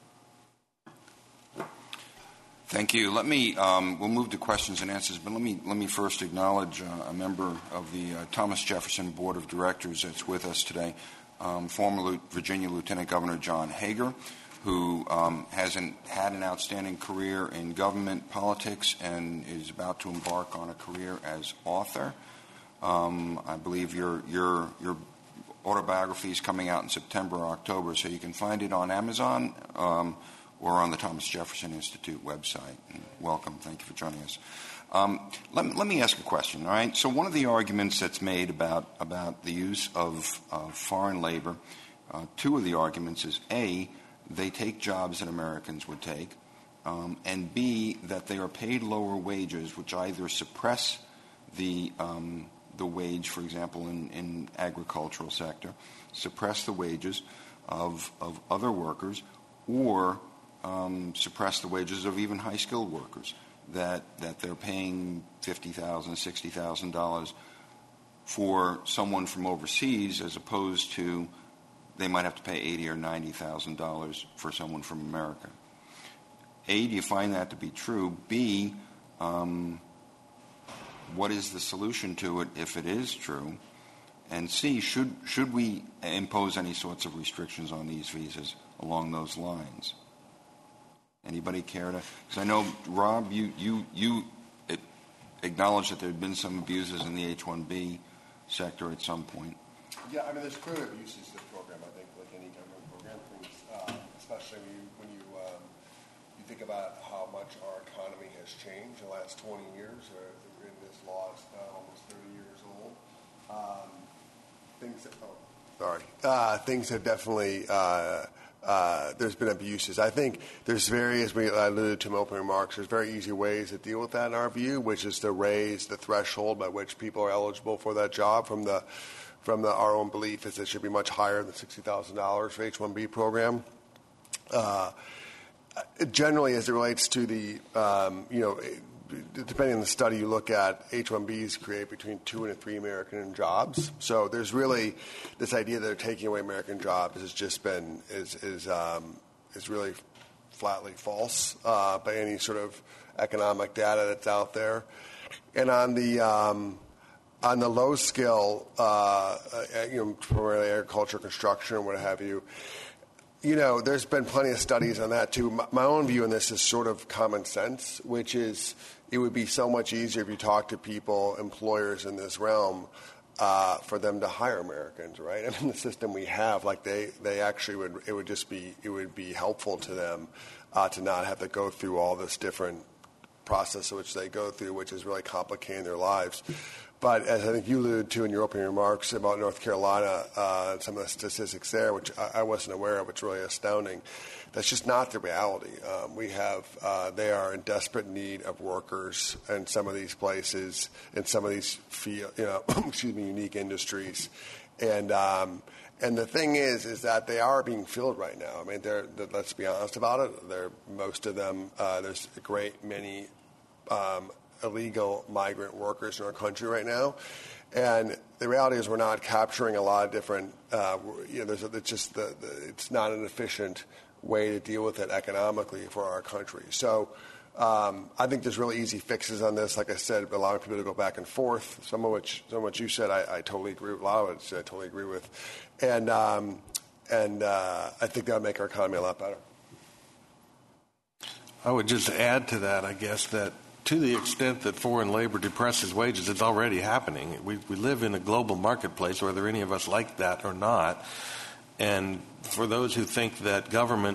Thank you. Let me, um, we'll move to questions and answers, but let me, let me first acknowledge uh, a member of the uh, Thomas Jefferson Board of Directors that's with us today, um, former Lu- Virginia Lieutenant Governor John Hager, who um, has an, had an outstanding career in government politics and is about to embark on a career as author. Um, I believe your, your, your autobiography is coming out in September or October, so you can find it on Amazon, um, or on the Thomas Jefferson Institute website. And welcome. Thank you for joining us. Um, let, let me ask a question, all right? So one of the arguments that's made about, about the use of uh, foreign labor, uh, two of the arguments is, A, they take jobs that Americans would take, um, and B, that they are paid lower wages, which either suppress the, um, the wage, for example, in, in agricultural sector, suppress the wages of, of other workers, or Um, suppress the wages of even high-skilled workers, that, that they're paying fifty thousand dollars, sixty thousand dollars for someone from overseas as opposed to they might have to pay eighty thousand dollars or ninety thousand dollars for someone from America. A, do you find that to be true? B, um, what is the solution to it if it is true? And C, should, should we impose any sorts of restrictions on these visas along those lines? Anybody care to? Because I know, Rob, you you you acknowledge that there had been some abuses in the H one B sector at some point. Yeah, I mean, there's clear abuses to the program. I think, like any government program, things, uh, especially when you when you, um, you think about how much our economy has changed in the last twenty years. Uh, in this law is uh, almost thirty years old. Um, things. That, oh, sorry. Uh, things have definitely. Uh, Uh, there's been abuses. I think there's various, we alluded to in my opening remarks, there's very easy ways to deal with that in our view, which is to raise the threshold by which people are eligible for that job. From the, from the, our own belief is it should be much higher than sixty thousand dollars for H one B program. Uh, generally, as it relates to the, um, you know, depending on the study you look at, H one Bs create between two and three American jobs. So there's really this idea that they're taking away American jobs has just been is is um, is really flatly false uh, by any sort of economic data that's out there. And on the um, on the low skill, uh, you know, primarily agriculture, construction, or what have you. You know, there's been plenty of studies on that, too. My, my own view on this is sort of common sense, which is it would be so much easier if you talk to people, employers in this realm, uh, for them to hire Americans, right? And in the system we have, like they, they actually would, it would just be, it would be helpful to them uh, to not have to go through all this different process which they go through, which is really complicating their lives. But as I think you alluded to in your opening remarks about North Carolina, uh, some of the statistics there, which I, I wasn't aware of, which really astounding, that's just not the reality. Um, we have, uh, they are in desperate need of workers in some of these places, in some of these, field, you know, excuse me, unique industries. And um, and the thing is, is that they are being filled right now. I mean, they're, they're, let's be honest about it. They're, most of them, uh, there's a great many um, illegal migrant workers in our country right now. And the reality is we're not capturing a lot of different, uh, you know, there's a, it's just, the, the, it's not an efficient way to deal with it economically for our country. So um, I think there's really easy fixes on this. Like I said, allowing people to go back and forth. Some of which, some of what you said, I, I totally agree with. A lot of it, I totally agree with. And um, and uh, I think that would make our economy a lot better. I would just add to that, I guess, that to the extent that foreign labor depresses wages, it's already happening. We, we live in a global marketplace, whether any of us like that or not. And for those who think that government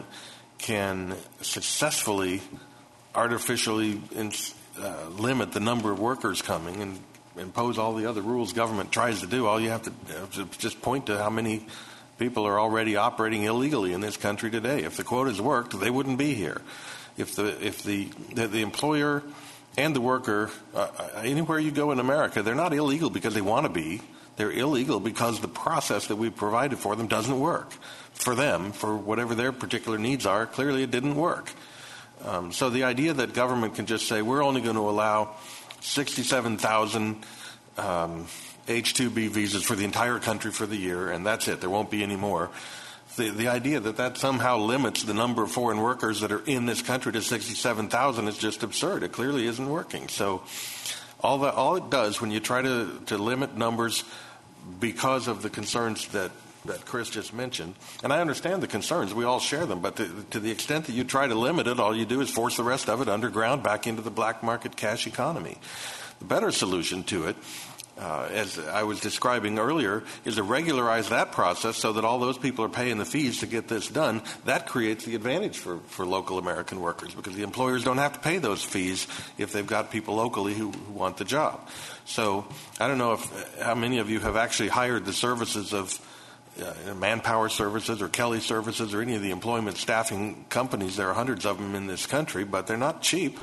can successfully, artificially in, uh, limit the number of workers coming and impose all the other rules government tries to do, all you have to, have to just point to how many people are already operating illegally in this country today. If the quotas worked, they wouldn't be here. If the if the the, the employer and the worker, uh, anywhere you go in America, they're not illegal because they want to be. They're illegal because the process that we provided for them doesn't work. For them, for whatever their particular needs are, clearly it didn't work. Um, so the idea that government can just say, we're only going to allow sixty-seven thousand um, H two B visas for the entire country for the year, and that's it, there won't be any more. The, the idea that that somehow limits the number of foreign workers that are in this country to sixty-seven thousand is just absurd. It clearly isn't working. So all, that, all it does when you try to, to limit numbers because of the concerns that, that Chris just mentioned, and I understand the concerns, we all share them, but to, to the extent that you try to limit it, all you do is force the rest of it underground back into the black market cash economy. The better solution to it, uh, as I was describing earlier, is to regularize that process so that all those people are paying the fees to get this done. That creates the advantage for, for local American workers because the employers don't have to pay those fees if they've got people locally who, who want the job. So I don't know if how many of you have actually hired the services of uh, Manpower Services or Kelly Services or any of the employment staffing companies. There are hundreds of them in this country, but they're not cheap.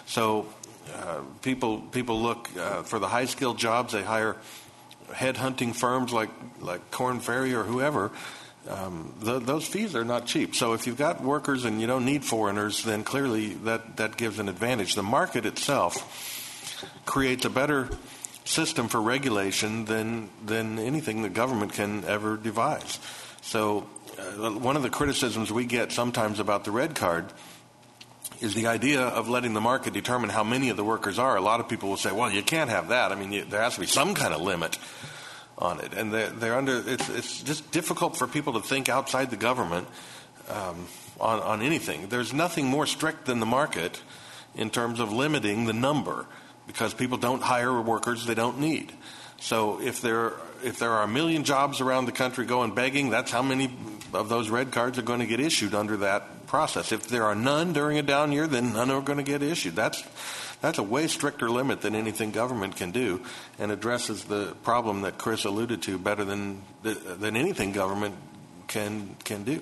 So uh, people people look uh, for the high-skilled jobs. They hire headhunting firms like, like Korn Ferry or whoever. Um, the, those fees are not cheap. So if you've got workers and you don't need foreigners, then clearly that, that gives an advantage. The market itself creates a better system for regulation than than anything the government can ever devise. So uh, one of the criticisms we get sometimes about the red card is the idea of letting the market determine how many of the workers are. A lot of people will say, well, you can't have that. I mean, you, there has to be some kind of limit on it. And they're, they're under, it's, it's just difficult for people to think outside the government um, on, on anything. There's nothing more strict than the market in terms of limiting the number, because people don't hire workers they don't need. So if there if there are a million jobs around the country going begging, that's how many of those red cards are going to get issued under that process. If there are none during a down year, then none are going to get issued. That's that's a way stricter limit than anything government can do, and addresses the problem that Chris alluded to better than than anything government can can do.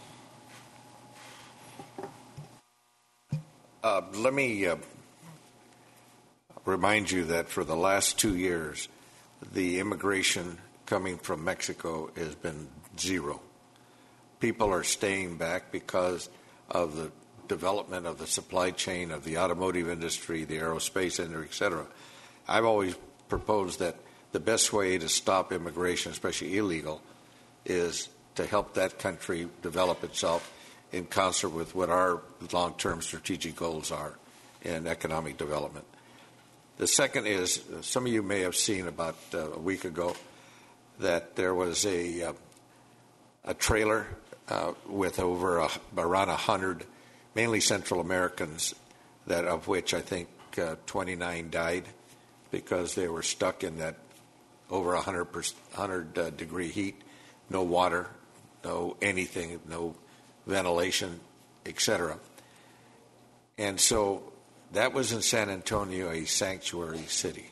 Uh, let me uh, remind you that for the last two years, the immigration coming from Mexico has been zero. People are staying back because of the development of the supply chain of the automotive industry, the aerospace industry, et cetera. I've always proposed that the best way to stop immigration, especially illegal, is to help that country develop itself in concert with what our long-term strategic goals are in economic development. The second is, some of you may have seen about uh, a week ago that there was a uh, a trailer uh, with over a, around a hundred, mainly Central Americans, that of which I think uh, twenty-nine died because they were stuck in that over one hundred, one hundred uh, degree heat, no water, no anything, no ventilation, et cetera. And so that was in San Antonio, a sanctuary city.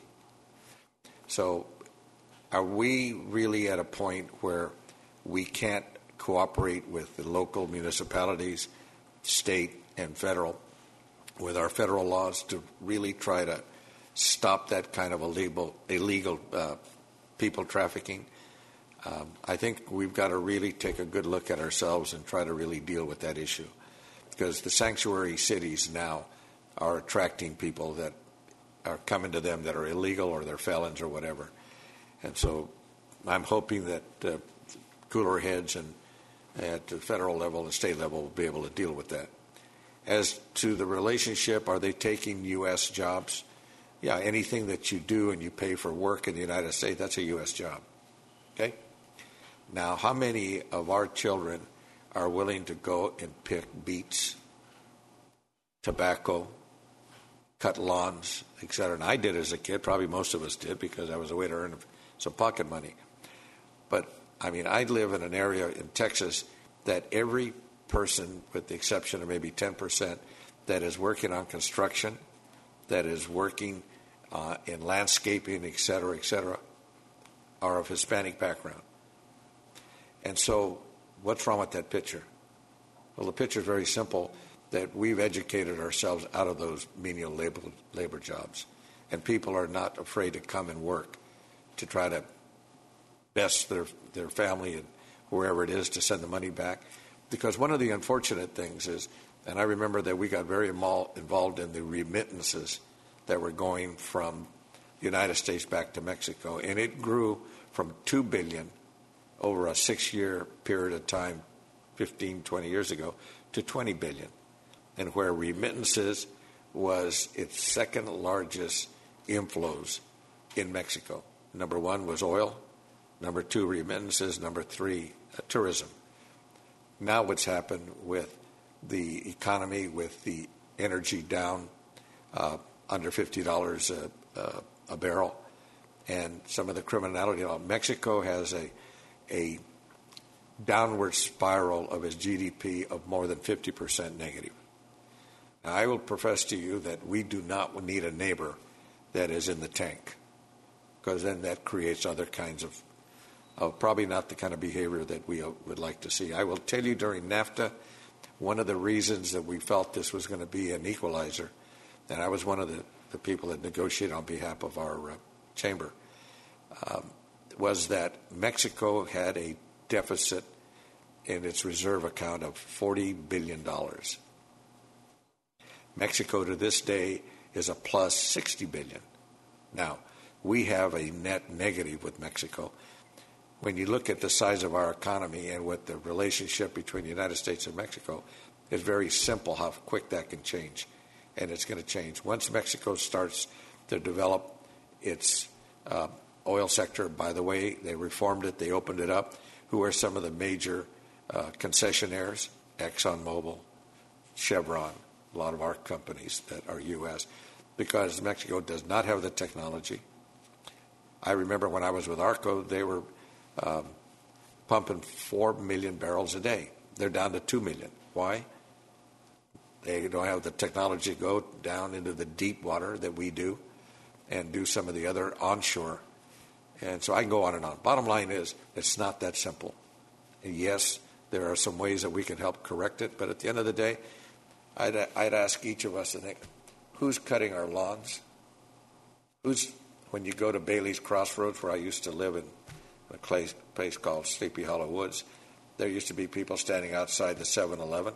So are we really at a point where we can't cooperate with the local municipalities, state and federal, with our federal laws to really try to stop that kind of illegal, illegal uh, people trafficking? Um, I think we've got to really take a good look at ourselves and try to really deal with that issue, because the sanctuary cities now are attracting people that are coming to them that are illegal or they're felons or whatever. And so I'm hoping that uh, cooler heads and at the federal level and state level will be able to deal with that. As to the relationship, are they taking U S jobs? Yeah, anything that you do and you pay for work in the United States, that's a U S job. Okay? Now, how many of our children are willing to go and pick beets, tobacco, cut lawns, et cetera? And I did as a kid. Probably most of us did, because that was a way to earn some pocket money. But, I mean, I live in an area in Texas that every person, with the exception of maybe ten percent, that is working on construction, that is working uh, in landscaping, et cetera, et cetera, are of Hispanic background. And so what's wrong with that picture? Well, the picture is very simple, that we've educated ourselves out of those menial labor, labor jobs. And people are not afraid to come and work to try to best their, their family and wherever it is to send the money back. Because one of the unfortunate things is, and I remember that we got very involved in the remittances that were going from the United States back to Mexico, and it grew from two billion dollars over a six-year period of time, fifteen, twenty years ago, to twenty billion dollars. And where remittances was its second largest inflows in Mexico. Number one was oil, number two, remittances, number three, uh, tourism. Now what's happened with the economy, with the energy down uh, under fifty dollars a, a, a barrel, and some of the criminality. Mexico has a, a downward spiral of its G D P of more than fifty percent negative. Now, I will profess to you that we do not need a neighbor that is in the tank, because then that creates other kinds of of probably not the kind of behavior that we would like to see. I will tell you, during NAFTA, one of the reasons that we felt this was going to be an equalizer, and I was one of the, the people that negotiated on behalf of our uh, chamber, um, was that Mexico had a deficit in its reserve account of forty billion dollars. Mexico to this day is a plus sixty billion dollars. Now, we have a net negative with Mexico. When you look at the size of our economy and what the relationship between the United States and Mexico, it's very simple how quick that can change. And it's going to change. Once Mexico starts to develop its uh, oil sector, by the way, they reformed it, they opened it up. Who are some of the major uh, concessionaires? ExxonMobil, Chevron, a lot of our companies that are U S, because Mexico does not have the technology. I remember when I was with ARCO, they were Um, pumping four million barrels a day. They're down to two million. Why? They don't have the technology to go down into the deep water that we do and do some of the other onshore. And so I can go on and on. Bottom line is, it's not that simple. And yes, there are some ways that we can help correct it, but at the end of the day, I'd, I'd ask each of us to think, who's cutting our lawns? Who's, when you go to Bailey's Crossroads, where I used to live in a place called Sleepy Hollow Woods, there used to be people standing outside the seven eleven.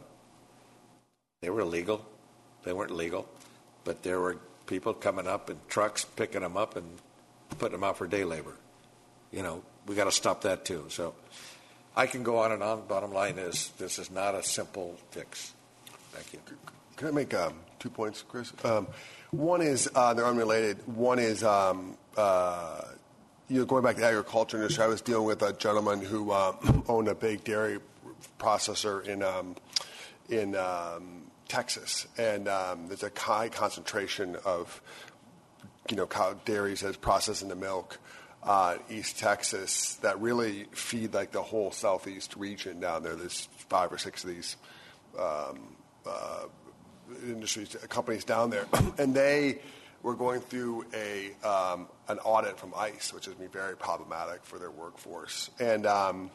They were illegal. They weren't legal. But there were people coming up in trucks, picking them up and putting them out for day labor. You know, we got to stop that too. So I can go on and on. Bottom line is, this is not a simple fix. Thank you. Can I make um, two points, Chris? Um, one is, uh, they're unrelated. One is, um, uh, you know, going back to the agriculture industry, I was dealing with a gentleman who uh, owned a big dairy processor in um, in um, Texas, and um, there's a high concentration of, you know, cow dairies that's processing the milk, uh, East Texas, that really feed like the whole southeast region down there. There's five or six of these um, uh, industries, companies down there, and they were going through a um, an audit from ICE, which is very problematic for their workforce. And um,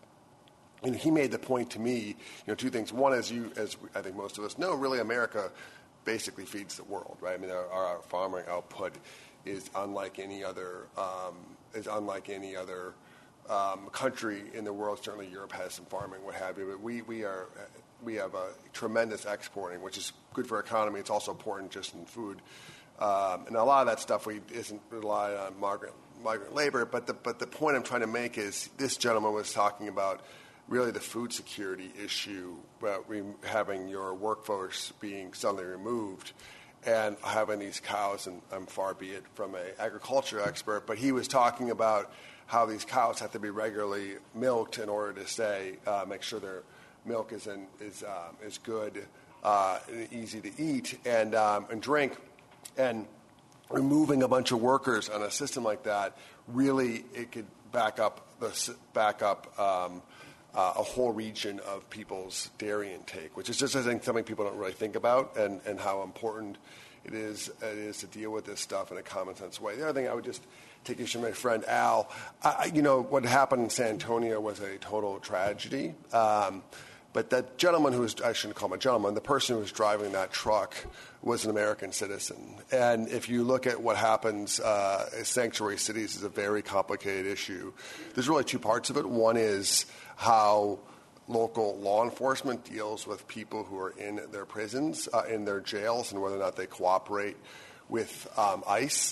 and he made the point to me, you know, two things. One, as you, as I think most of us know, really America basically feeds the world, right? I mean, our, our farming output is unlike any other um, is unlike any other um, country in the world. Certainly, Europe has some farming, what have you. But we we are we have a tremendous exporting, which is good for our economy. It's also important just in food, um, and a lot of that stuff we isn't rely on migrant migrant labor. But the but the point I'm trying to make is this gentleman was talking about really the food security issue, about re- having your workforce being suddenly removed and having these cows, and I'm far be it from an agriculture expert, but he was talking about how these cows have to be regularly milked in order to stay, uh, make sure their milk is in, is um, is good, uh, and easy to eat and um, and drink, and removing a bunch of workers on a system like that, really it could back up the back up. Um, Uh, a whole region of people's dairy intake, which is just, I think, something people don't really think about, and, and how important it is it is to deal with this stuff in a common sense way. The other thing I would just take issue with my friend Al, I, you know, what happened in San Antonio was a total tragedy. Um, but that gentleman who was, I shouldn't call him a gentleman, the person who was driving that truck was an American citizen. And if you look at what happens, uh, sanctuary cities is a very complicated issue. There's really two parts of it. One is how local law enforcement deals with people who are in their prisons, uh, in their jails, and whether or not they cooperate with um, ICE.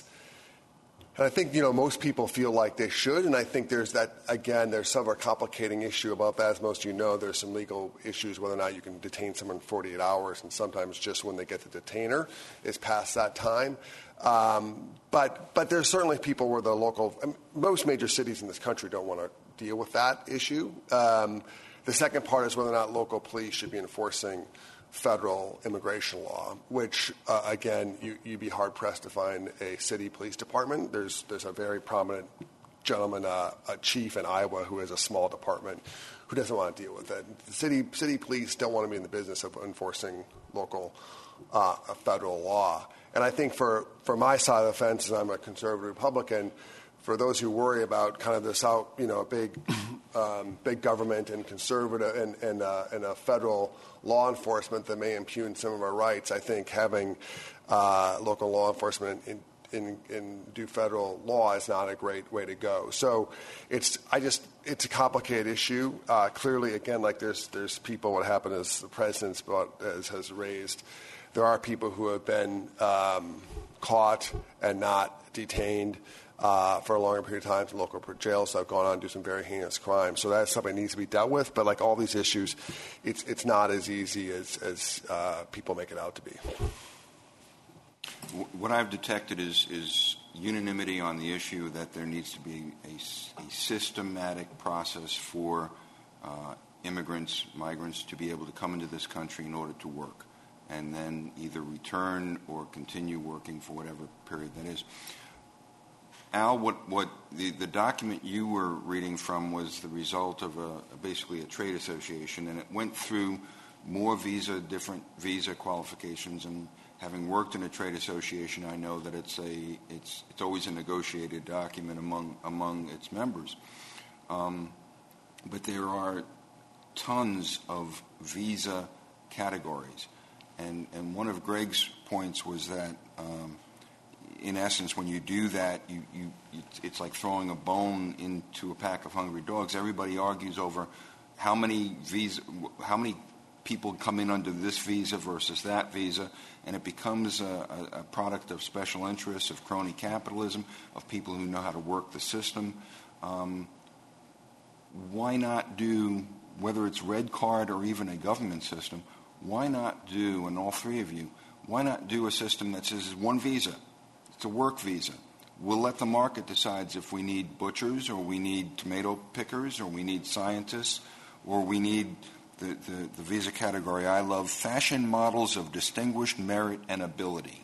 And I think, you know, most people feel like they should, and I think there's that, again, there's some of a complicating issue about that. As most of you know, there's some legal issues whether or not you can detain someone for forty-eight hours, and sometimes just when they get the detainer is past that time. Um, but but there's certainly people where the local, I mean, most major cities in this country don't want to deal with that issue. Um, the second part is whether or not local police should be enforcing federal immigration law, which, uh, again, you, you'd be hard-pressed to find a city police department. There's there's a very prominent gentleman, uh, a chief in Iowa, who has a small department who doesn't want to deal with it. The city, city police don't want to be in the business of enforcing local uh, federal law. And I think for, for my side of the fence, and I'm a conservative Republican, for those who worry about kind of this out, you know, big, um, big government and conservative and and, uh, and a federal law enforcement that may impugn some of our rights, I think having uh, local law enforcement in, in, in do federal law is not a great way to go. So it's I just it's a complicated issue. Uh, clearly, again, like there's there's people. What happened is the president's as has raised. There are people who have been um, caught and not detained Uh, for a longer period of time, to local jails that have gone on and do some very heinous crimes. So that's something that needs to be dealt with. But like all these issues, it's it's not as easy as, as uh, people make it out to be. What I've detected is, is unanimity on the issue that there needs to be a, a systematic process for uh, immigrants, migrants to be able to come into this country in order to work and then either return or continue working for whatever period that is. Al, what, what the, the document you were reading from was the result of a, basically a trade association, and it went through more visa, different visa qualifications. And having worked in a trade association, I know that it's a it's it's always a negotiated document among among its members. Um, but there are tons of visa categories, and and one of Greg's points was that. Um, In essence, when you do that, you, you, it's like throwing a bone into a pack of hungry dogs. Everybody argues over how many visa, how many people come in under this visa versus that visa, and it becomes a, a product of special interests, of crony capitalism, of people who know how to work the system. Um, why not do, whether it's red card or even a government system, why not do, and all three of you, why not do a system that says one visa? It's a work visa. We'll let the market decide if we need butchers or we need tomato pickers or we need scientists or we need the, the, the visa category I love, fashion models of distinguished merit and ability.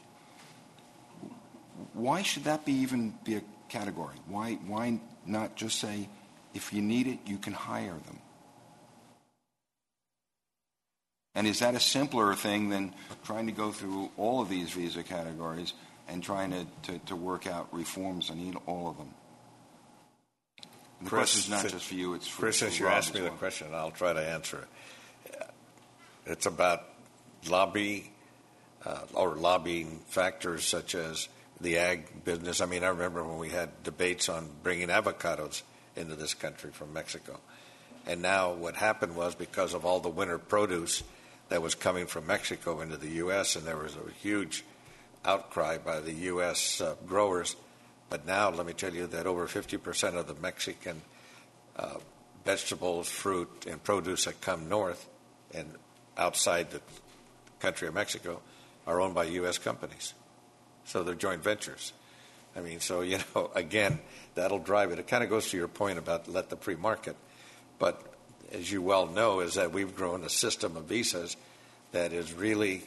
Why should that be even be a category? Why, why not just say, if you need it, you can hire them? And is that a simpler thing than trying to go through all of these visa categories and trying to, to, to work out reforms on all of them? And the question is not just for you, it's for Chris, since you asked me the question, I'll try to answer it. It's about lobby uh, or lobbying factors such as the ag business. I mean, I remember when we had debates on bringing avocados into this country from Mexico. And now what happened was, because of all the winter produce that was coming from Mexico into the U S, and there was a huge outcry by the U S uh, growers. But now, let me tell you that over fifty percent of the Mexican uh, vegetables, fruit, and produce that come north and outside the country of Mexico are owned by U S companies. So they're joint ventures. I mean, so, you know, again, that'll drive it. It kind of goes to your point about let the free market. But as you well know, is that we've grown a system of visas that is really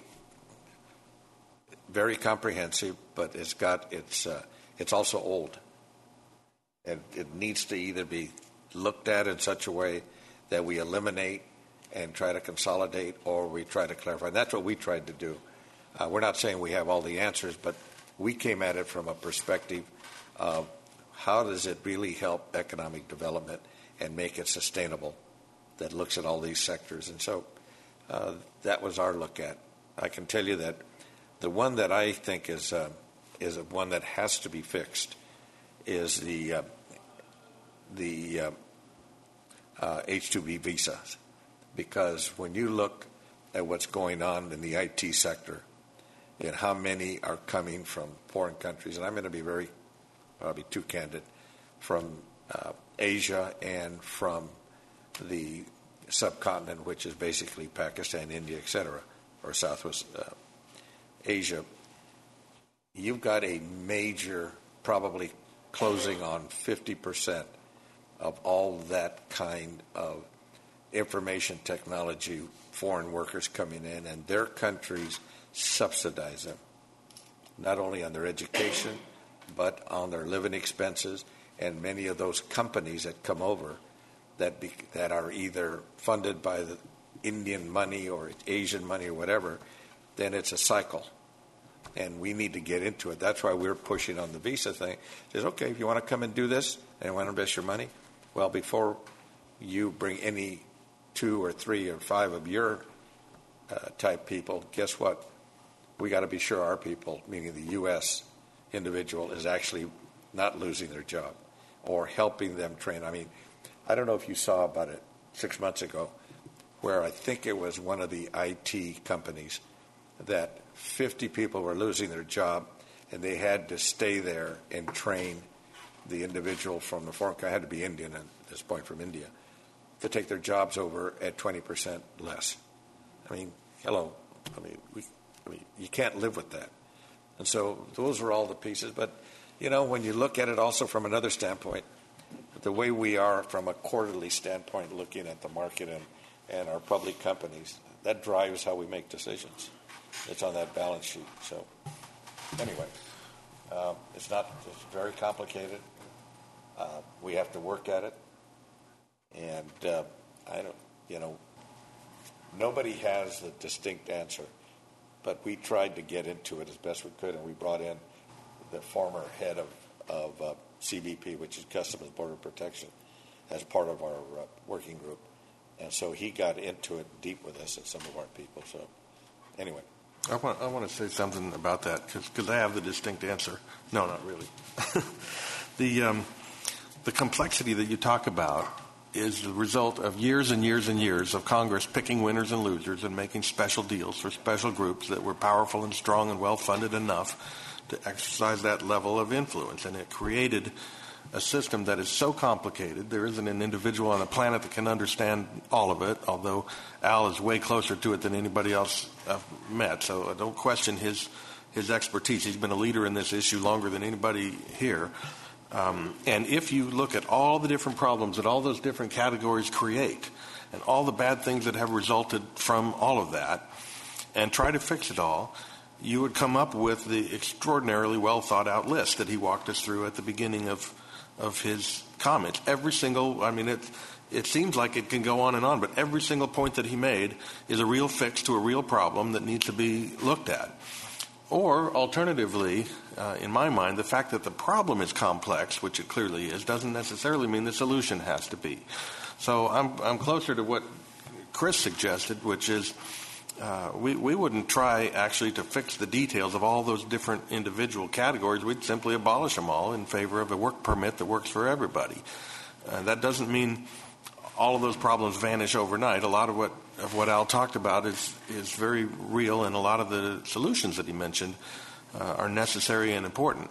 very comprehensive, but it's got it's uh, it's also old, and it needs to either be looked at in such a way that we eliminate and try to consolidate, or we try to clarify. And that's what we tried to do. Uh, we're not saying we have all the answers, but we came at it from a perspective of how does it really help economic development and make it sustainable, that looks at all these sectors. And so uh, that was our look at. I can tell you that the one that I think is uh, is one that has to be fixed is the uh, the uh, uh, H two B visas, because when you look at what's going on in the I T sector and how many are coming from foreign countries, and I'm going to be very probably too candid, from uh, Asia and from the subcontinent, which is basically Pakistan, India, et cetera, or Southwest uh, Asia, you've got a major, probably closing on fifty percent of all that kind of information technology, foreign workers coming in, and their countries subsidize them, not only on their education, but on their living expenses. And many of those companies that come over that be, that are either funded by the Indian money or Asian money or whatever, then it's a cycle. And we need to get into it. That's why we're pushing on the visa thing. It says, okay, if you want to come and do this and want to invest your money, well, before you bring any two or three or five of your uh, type people, guess what? We got to be sure our people, meaning the U S individual, is actually not losing their job or helping them train. I mean, I don't know if you saw about it six months ago, where I think it was one of the I T companies that fifty people were losing their job, and they had to stay there and train the individual from the foreign country, had to be Indian at this point, from India, to take their jobs over at twenty percent less. I mean, hello. I mean, we, I mean, you can't live with that. And so those are all the pieces. But, you know, when you look at it also from another standpoint, the way we are from a quarterly standpoint looking at the market and, and our public companies, that drives how we make decisions. It's on that balance sheet. So anyway, um, it's not it's very complicated. Uh, we have to work at it. And uh, I don't, you know, nobody has a distinct answer. But we tried to get into it as best we could, and we brought in the former head of, of uh, C B P, which is Customs Border Protection, as part of our uh, working group. And so he got into it deep with us and some of our people. So anyway. I want, I want to say something about that because I have the distinct answer. No, not really. the um, the complexity that you talk about is the result of years and years and years of Congress picking winners and losers and making special deals for special groups that were powerful and strong and well-funded enough to exercise that level of influence. And it created a system that is so complicated, there isn't an individual on the planet that can understand all of it, although Al is way closer to it than anybody else I've met. So I don't question his, his expertise. He's been a leader in this issue longer than anybody here. Um, and if you look at all the different problems that all those different categories create and all the bad things that have resulted from all of that and try to fix it all, you would come up with the extraordinarily well thought out list that he walked us through at the beginning of of his comments. Every single, I mean, it, it seems like it can go on and on, but every single point that he made is a real fix to a real problem that needs to be looked at. Or, alternatively, uh, in my mind, the fact that the problem is complex, which it clearly is, doesn't necessarily mean the solution has to be. So I'm, I'm closer to what Chris suggested, which is uh, we, we wouldn't try actually to fix the details of all those different individual categories. We'd simply abolish them all in favor of a work permit that works for everybody. Uh, that doesn't mean all of those problems vanish overnight. A lot of what of what Al talked about is is very real, and a lot of the solutions that he mentioned uh, are necessary and important.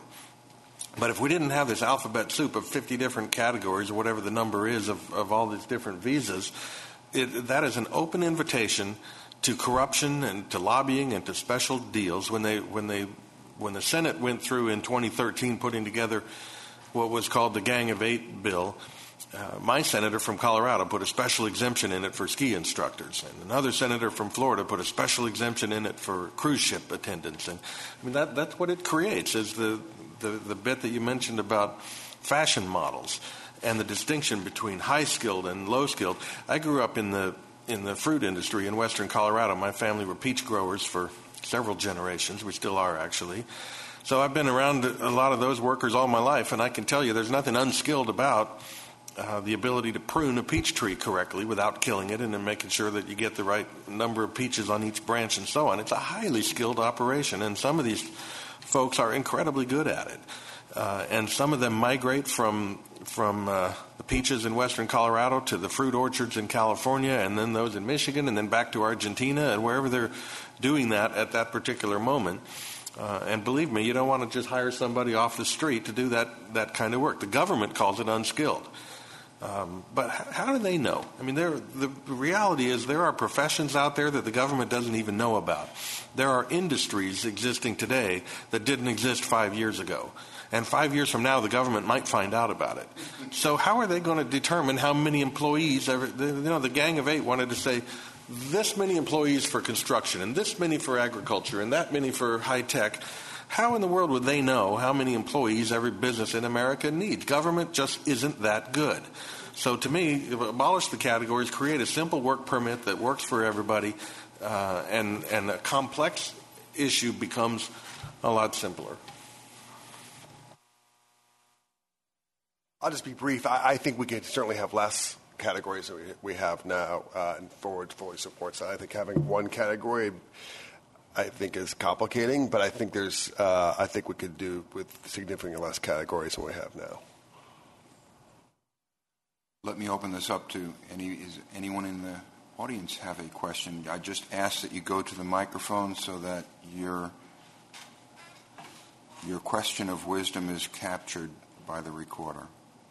But if we didn't have this alphabet soup of fifty different categories, or whatever the number is of, of all these different visas, it, that is an open invitation to corruption and to lobbying and to special deals. When they when they when the Senate went through in twenty thirteen putting together what was called the Gang of Eight bill, Uh, my senator from Colorado put a special exemption in it for ski instructors, and another senator from Florida put a special exemption in it for cruise ship attendants. And I mean, that, that's what it creates, is the, the, the bit that you mentioned about fashion models and the distinction between high-skilled and low-skilled. I grew up in the in the fruit industry in western Colorado. My family were peach growers for several generations. We still are, actually. So I've been around a lot of those workers all my life, and I can tell you there's nothing unskilled about Uh, the ability to prune a peach tree correctly without killing it, and then making sure that you get the right number of peaches on each branch and so on. It's a highly skilled operation, and some of these folks are incredibly good at it. Uh, and some of them migrate from from uh, the peaches in western Colorado to the fruit orchards in California, and then those in Michigan, and then back to Argentina, and wherever they're doing that at that particular moment. Uh, and believe me, you don't want to just hire somebody off the street to do that, that kind of work. The government calls it unskilled. Um, but how do they know? I mean, there, the reality is there are professions out there that the government doesn't even know about. There are industries existing today that didn't exist five years ago. And five years from now, the government might find out about it. So how are they going to determine how many employees? Ever, you know, the Gang of Eight wanted to say this many employees for construction and this many for agriculture and that many for high tech. How in the world would they know how many employees every business in America needs? Government just isn't that good. So to me, abolish the categories, create a simple work permit that works for everybody, uh, and, and a complex issue becomes a lot simpler. I'll just be brief. I, I think we could certainly have less categories than we, we have now, uh, and Forward fully supports that. I think having one category, I think, is complicating, but I think there's, uh, I think we could do with significantly less categories than we have now. Let me open this up to any, is anyone in the audience have a question? I just ask that you go to the microphone so that your, your question of wisdom is captured by the recorder.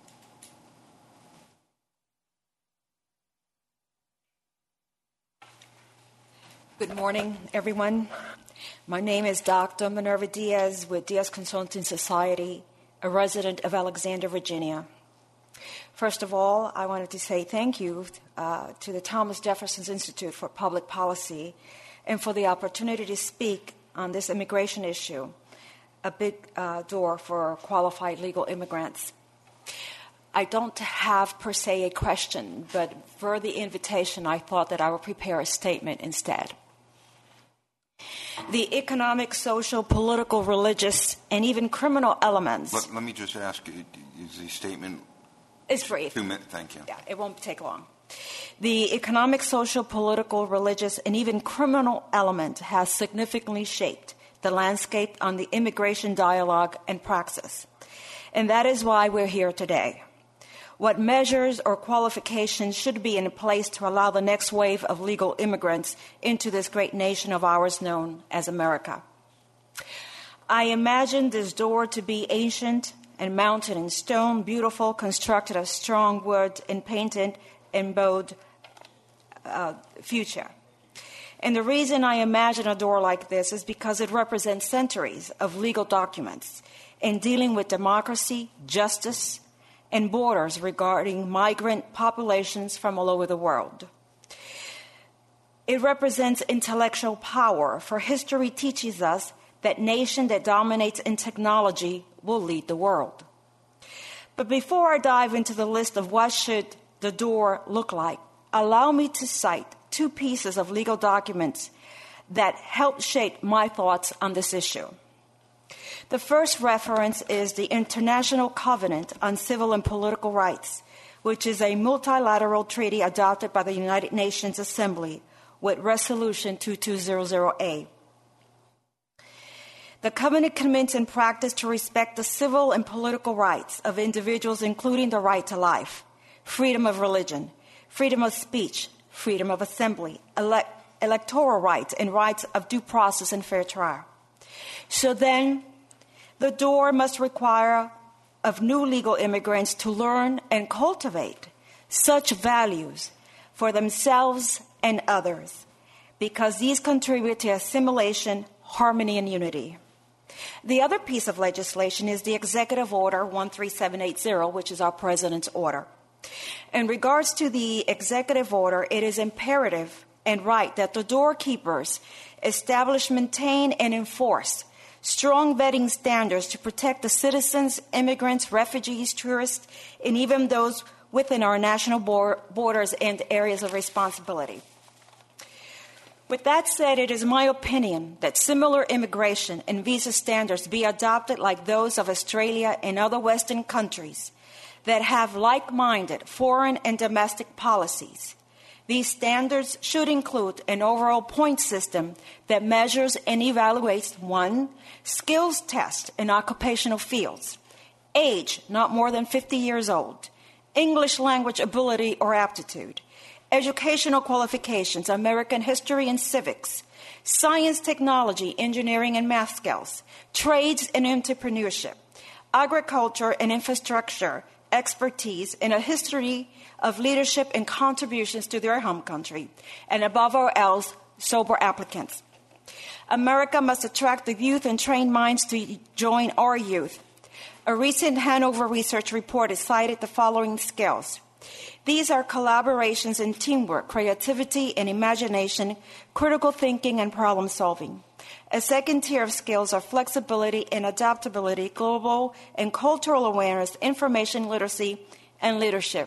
Good morning, everyone. My name is Doctor Minerva Diaz with Diaz Consulting Society, a resident of Alexandria, Virginia. First of all, I wanted to say thank you uh, to the Thomas Jefferson Institute for Public Policy and for the opportunity to speak on this immigration issue, a big uh, door for qualified legal immigrants. I don't have, per se, a question, but for the invitation, I thought that I would prepare a statement instead. The economic, social, political, religious, and even criminal elements... Let, let me just ask, is the statement... It's brief. Two minutes, thank you. Yeah, it won't take long. The economic, social, political, religious, and even criminal element has significantly shaped the landscape on the immigration dialogue and praxis. And that is why we're here today. What measures or qualifications should be in place to allow the next wave of legal immigrants into this great nation of ours known as America? I imagine this door to be ancient and mounted in stone, beautiful, constructed of strong wood, and painted in bold uh, future. And the reason I imagine a door like this is because it represents centuries of legal documents in dealing with democracy, justice, and borders regarding migrant populations from all over the world. It represents intellectual power, for history teaches us that nation that dominates in technology will lead the world. But before I dive into the list of what should the door look like, allow me to cite two pieces of legal documents that helped shape my thoughts on this issue. The first reference is the International Covenant on Civil and Political Rights, which is a multilateral treaty adopted by the United Nations Assembly with Resolution twenty-two hundred A. The covenant commits in practice to respect the civil and political rights of individuals, including the right to life, freedom of religion, freedom of speech, freedom of assembly, ele- electoral rights, and rights of due process and fair trial. So then, the door must require of new legal immigrants to learn and cultivate such values for themselves and others, because these contribute to assimilation, harmony, and unity. The other piece of legislation is the Executive Order one three seven eight zero, which is our President's order. In regards to the Executive Order, it is imperative and right that the doorkeepers establish, maintain, and enforce strong vetting standards to protect the citizens, immigrants, refugees, tourists, and even those within our national borders and areas of responsibility. With that said, it is my opinion that similar immigration and visa standards be adopted like those of Australia and other Western countries that have like-minded foreign and domestic policies. These standards should include an overall point system that measures and evaluates, one, skills tests in occupational fields, age not more than fifty years old, English language ability or aptitude, educational qualifications, American history and civics, science, technology, engineering and math skills, trades and entrepreneurship, agriculture and infrastructure, expertise, and a history of leadership and contributions to their home country, and above all else, sober applicants. America must attract the youth and train minds to join our youth. A recent Hanover Research report has cited the following skills. These are collaborations and teamwork, creativity and imagination, critical thinking and problem solving. A second tier of skills are flexibility and adaptability, global and cultural awareness, information literacy, and leadership.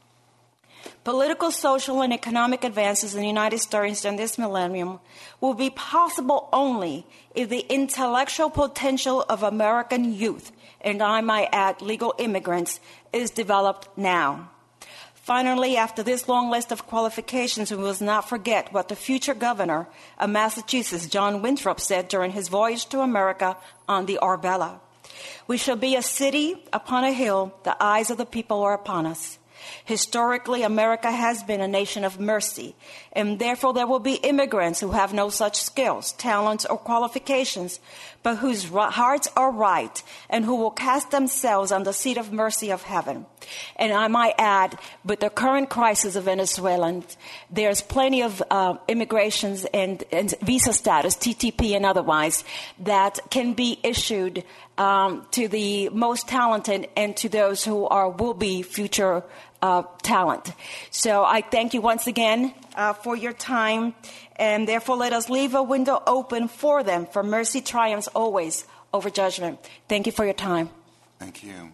Political, social, and economic advances in the United States in this millennium will be possible only if the intellectual potential of American youth, and I might add legal immigrants, is developed now. Finally, after this long list of qualifications, we must not forget what the future governor of Massachusetts, John Winthrop, said during his voyage to America on the Arbella. We shall be a city upon a hill, the eyes of the people are upon us. Historically, America has been a nation of mercy, and therefore there will be immigrants who have no such skills, talents, or qualifications, but whose hearts are right and who will cast themselves on the seat of mercy of heaven. And I might add, with the current crisis of Venezuela, there's plenty of uh, immigrations and, and visa status, T T P and otherwise, that can be issued um, to the most talented and to those who are will be future Uh, talent. So I thank you once again uh, for your time, and therefore let us leave a window open for them, for mercy triumphs always over judgment. Thank you for your time. Thank you.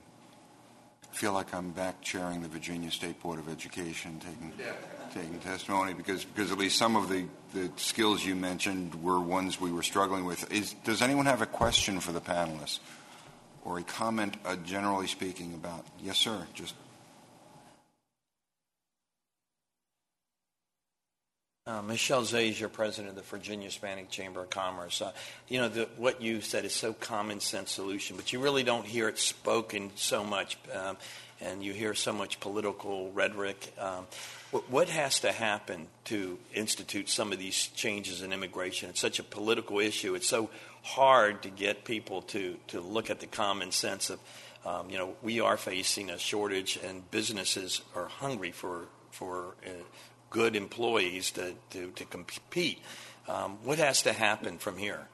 I feel like I'm back chairing the Virginia State Board of Education, taking taking testimony, because because at least some of the, the skills you mentioned were ones we were struggling with. Is, does anyone have a question for the panelists or a comment, uh, generally speaking, about? Yes, sir. Just. Uh, Michelle Zazier, president of the Virginia Hispanic Chamber of Commerce. Uh, you know, the, what you said is so common sense solution, but you really don't hear it spoken so much, um, and you hear so much political rhetoric. Um, what, what has to happen to institute some of these changes in immigration? It's such a political issue. It's so hard to get people to, to look at the common sense of, um, you know, we are facing a shortage, and businesses are hungry for for. Uh, good employees to, to, to compete. Um, what has to happen from here?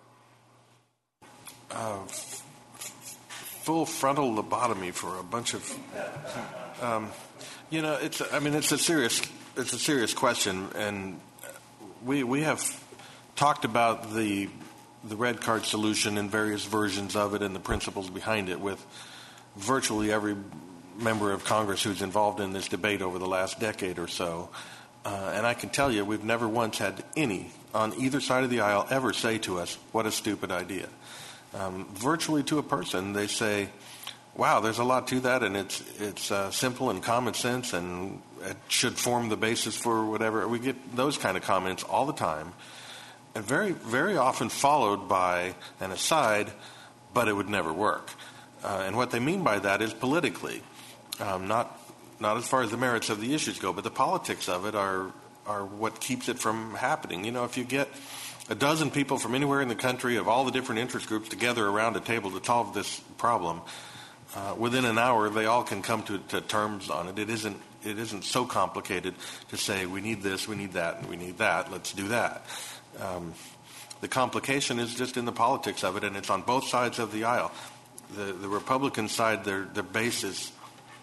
Uh, f- full frontal lobotomy for a bunch of, um, you know, it's. I mean, it's a serious, it's a serious question, and we we have talked about the the red card solution and various versions of it and the principles behind it with virtually every member of Congress who's involved in this debate over the last decade or so. Uh, and I can tell you, we've never once had any on either side of the aisle ever say to us, what a stupid idea. Um, virtually to a person, they say, wow, there's a lot to that, and it's it's uh, simple and common sense, and it should form the basis for whatever. We get those kind of comments all the time, and very, very often followed by an aside, but it would never work. Uh, and what they mean by that is politically, um, not not as far as the merits of the issues go, but the politics of it are are what keeps it from happening. You know, if you get a dozen people from anywhere in the country of all the different interest groups together around a table to solve this problem, uh, within an hour they all can come to, to terms on it. It isn't it isn't so complicated to say we need this, we need that, and we need that. Let's do that. Um, the complication is just in the politics of it, and it's on both sides of the aisle. The the Republican side, their their base is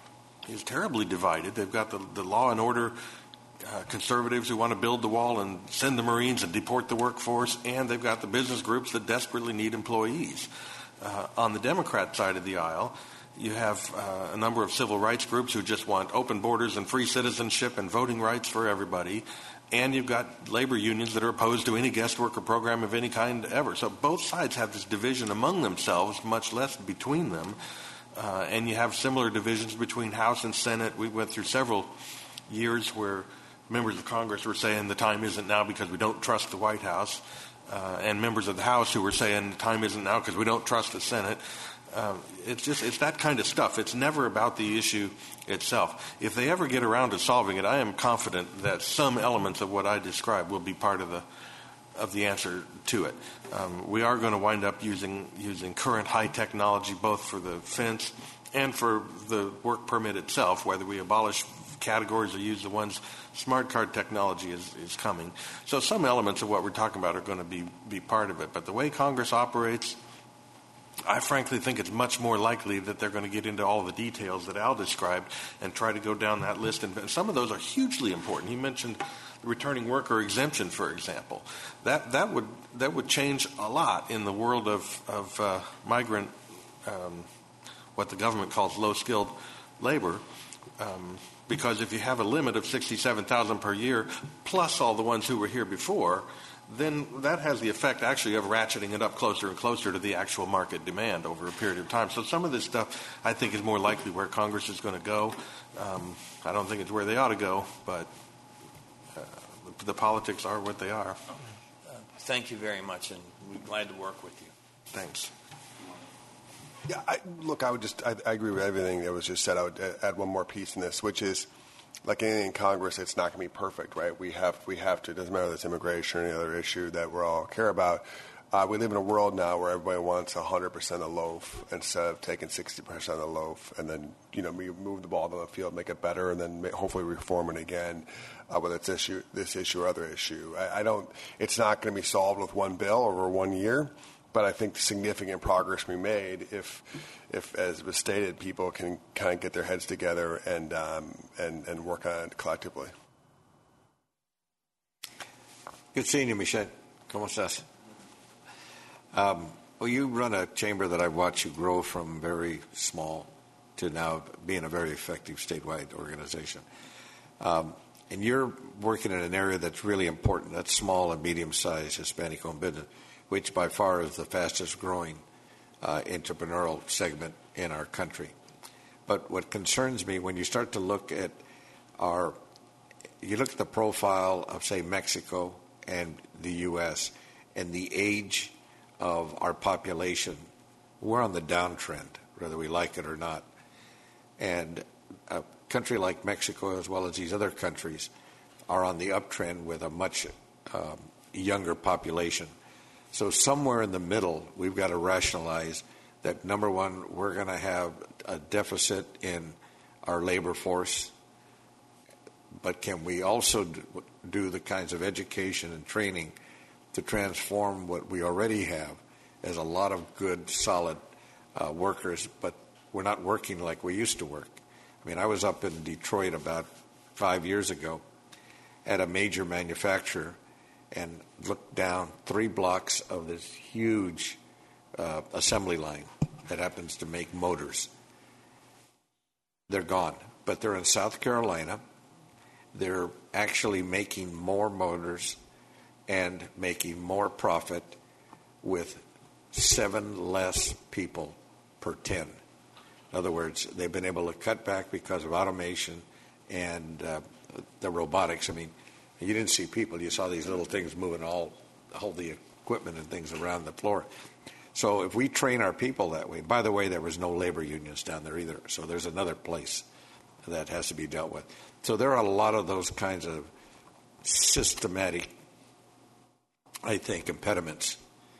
is terribly divided. They've got the, the law and order uh, conservatives who want to build the wall and send the Marines and deport the workforce, and they've got the business groups that desperately need employees. Uh, on the Democrat side of the aisle, you have uh, a number of civil rights groups who just want open borders and free citizenship and voting rights for everybody, and you've got labor unions that are opposed to any guest worker program of any kind ever. So both sides have this division among themselves, much less between them. Uh, and you have similar divisions between House and Senate. We went through several years where members of Congress were saying the time isn't now because we don't trust the White House, uh, and members of the House who were saying the time isn't now because we don't trust the Senate. Uh, it's just it's that kind of stuff. It's never about the issue itself. If they ever get around to solving it, I am confident that some elements of what I described will be part of the of the answer to it. Um, we are going to wind up using using current high technology both for the fence and for the work permit itself, whether we abolish categories or use the ones. Smart card technology is, is coming. So some elements of what we're talking about are going to be, be part of it. But the way Congress operates, I frankly think it's much more likely that they're going to get into all the details that Al described and try to go down that list. And some of those are hugely important. He mentioned the returning worker exemption, for example. That that would that would change a lot in the world of of uh, migrant, um, what the government calls low-skilled labor, um, because if you have a limit of sixty-seven thousand per year plus all the ones who were here before, then that has the effect actually of ratcheting it up closer and closer to the actual market demand over a period of time. So some of this stuff I think is more likely where Congress is going to go. Um, I don't think it's where they ought to go, but uh, the, the politics are what they are. Uh, thank you very much, and we're glad to work with you. Thanks. Yeah, I, look, I would just, I, I agree with everything that was just said. I would add one more piece in this, which is, like anything in Congress, it's not going to be perfect, right? We have, we have to, it doesn't matter if it's immigration or any other issue that we all care about. Uh, we live in a world now where everybody wants one hundred percent a loaf instead of taking sixty percent of the loaf, and then, you know, we move the ball down the field, make it better, and then hopefully reform it again, uh, whether it's issue, this issue or other issue. I, I don't, it's not going to be solved with one bill over one year. But I think significant progress we made if, if, as was stated, people can kind of get their heads together and um, and, and work on it collectively. Good seeing you, Michelle. ¿Cómo estás? Um, well, you run a chamber that I've watched you grow from very small to now being a very effective statewide organization. Um, and you're working in an area that's really important. That's small and medium-sized Hispanic-owned business, which by far is the fastest growing uh, entrepreneurial segment in our country. But what concerns me when you start to look at our, you look at the profile of, say, Mexico and the U S and the age of our population, we're on the downtrend, whether we like it or not. And a country like Mexico, as well as these other countries, are on the uptrend with a much um, younger population. So somewhere in the middle, we've got to rationalize that, number one, we're going to have a deficit in our labor force, but can we also do the kinds of education and training to transform what we already have as a lot of good, solid uh, workers, but we're not working like we used to work. I mean, I was up in Detroit about five years ago at a major manufacturer and looked down three blocks of this huge uh, assembly line that happens to make motors. they're gone. But they're in South Carolina. They're actually making more motors and making more profit with seven less people per ten. In other words, they've been able to cut back because of automation and uh, the robotics. I mean, you didn't see people. You saw these little things moving all, all the equipment and things around the floor. So if we train our people that way, by the way, there was no labor unions down there either. So there's another place that has to be dealt with. So there are a lot of those kinds of systematic, I think, impediments.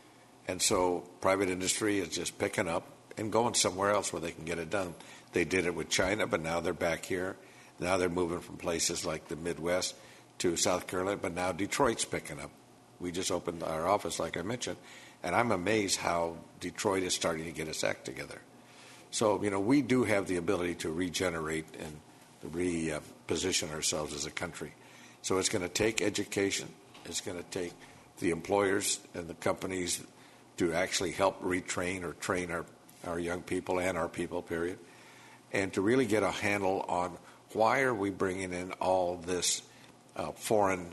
And so private industry is just picking up and going somewhere else where they can get it done. They did it with China, but now they're back here. Now they're moving from places like the Midwest to South Carolina, but now Detroit's picking up. We just opened our office, like I mentioned, and I'm amazed how Detroit is starting to get its act together. So, you know, we do have the ability to regenerate and reposition uh, ourselves as a country. So it's going to take education. It's going to take the employers and the companies to actually help retrain or train our, our young people and our people, period, and to really get a handle on why are we bringing in all this uh, foreign,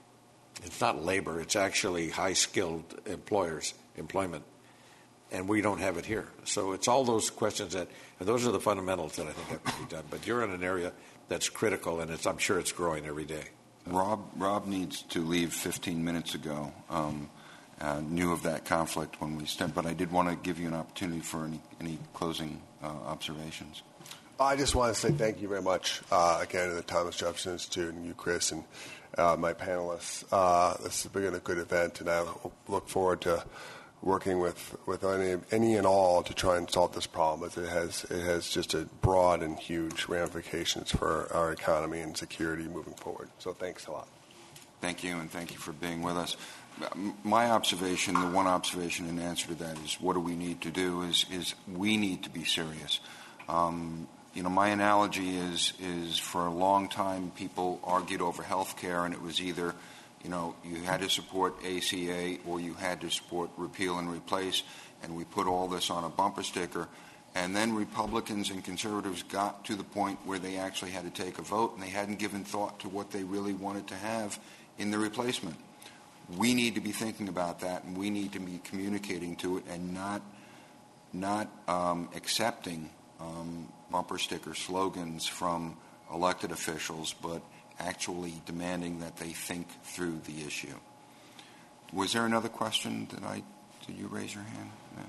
it's not labor, it's actually high-skilled employers, employment, and we don't have it here. So it's all those questions that, and those are the fundamentals that I think have to be done. But you're in an area that's critical, and it's, I'm sure it's growing every day. Rob, Rob needs to leave fifteen minutes ago. Um, uh, knew of that conflict when we started, but I did want to give you an opportunity for any, any closing uh, observations. I just want to say thank you very much uh, again to the Thomas Jefferson Institute and you, Chris, and uh, my panelists. Uh, this has been a good event, and I look forward to working with, with any, any and all to try and solve this problem, as it has it has just a broad and huge ramifications for our economy and security moving forward. So thanks a lot. Thank you, and thank you for being with us. My observation, the one observation in answer to that is what do we need to do is, is we need to be serious. Um, you know, my analogy is, is for a long time people argued over health care, and it was either You know, you had to support A C A or you had to support repeal and replace, and we put all this on a bumper sticker. And then Republicans and conservatives got to the point where they actually had to take a vote, and they hadn't given thought to what they really wanted to have in the replacement. We need to be thinking about that, and we need to be communicating to it and not, not um, accepting um, bumper sticker slogans from elected officials, but actually demanding that they think through the issue. Was there another question? Did I? Did you raise your hand? No.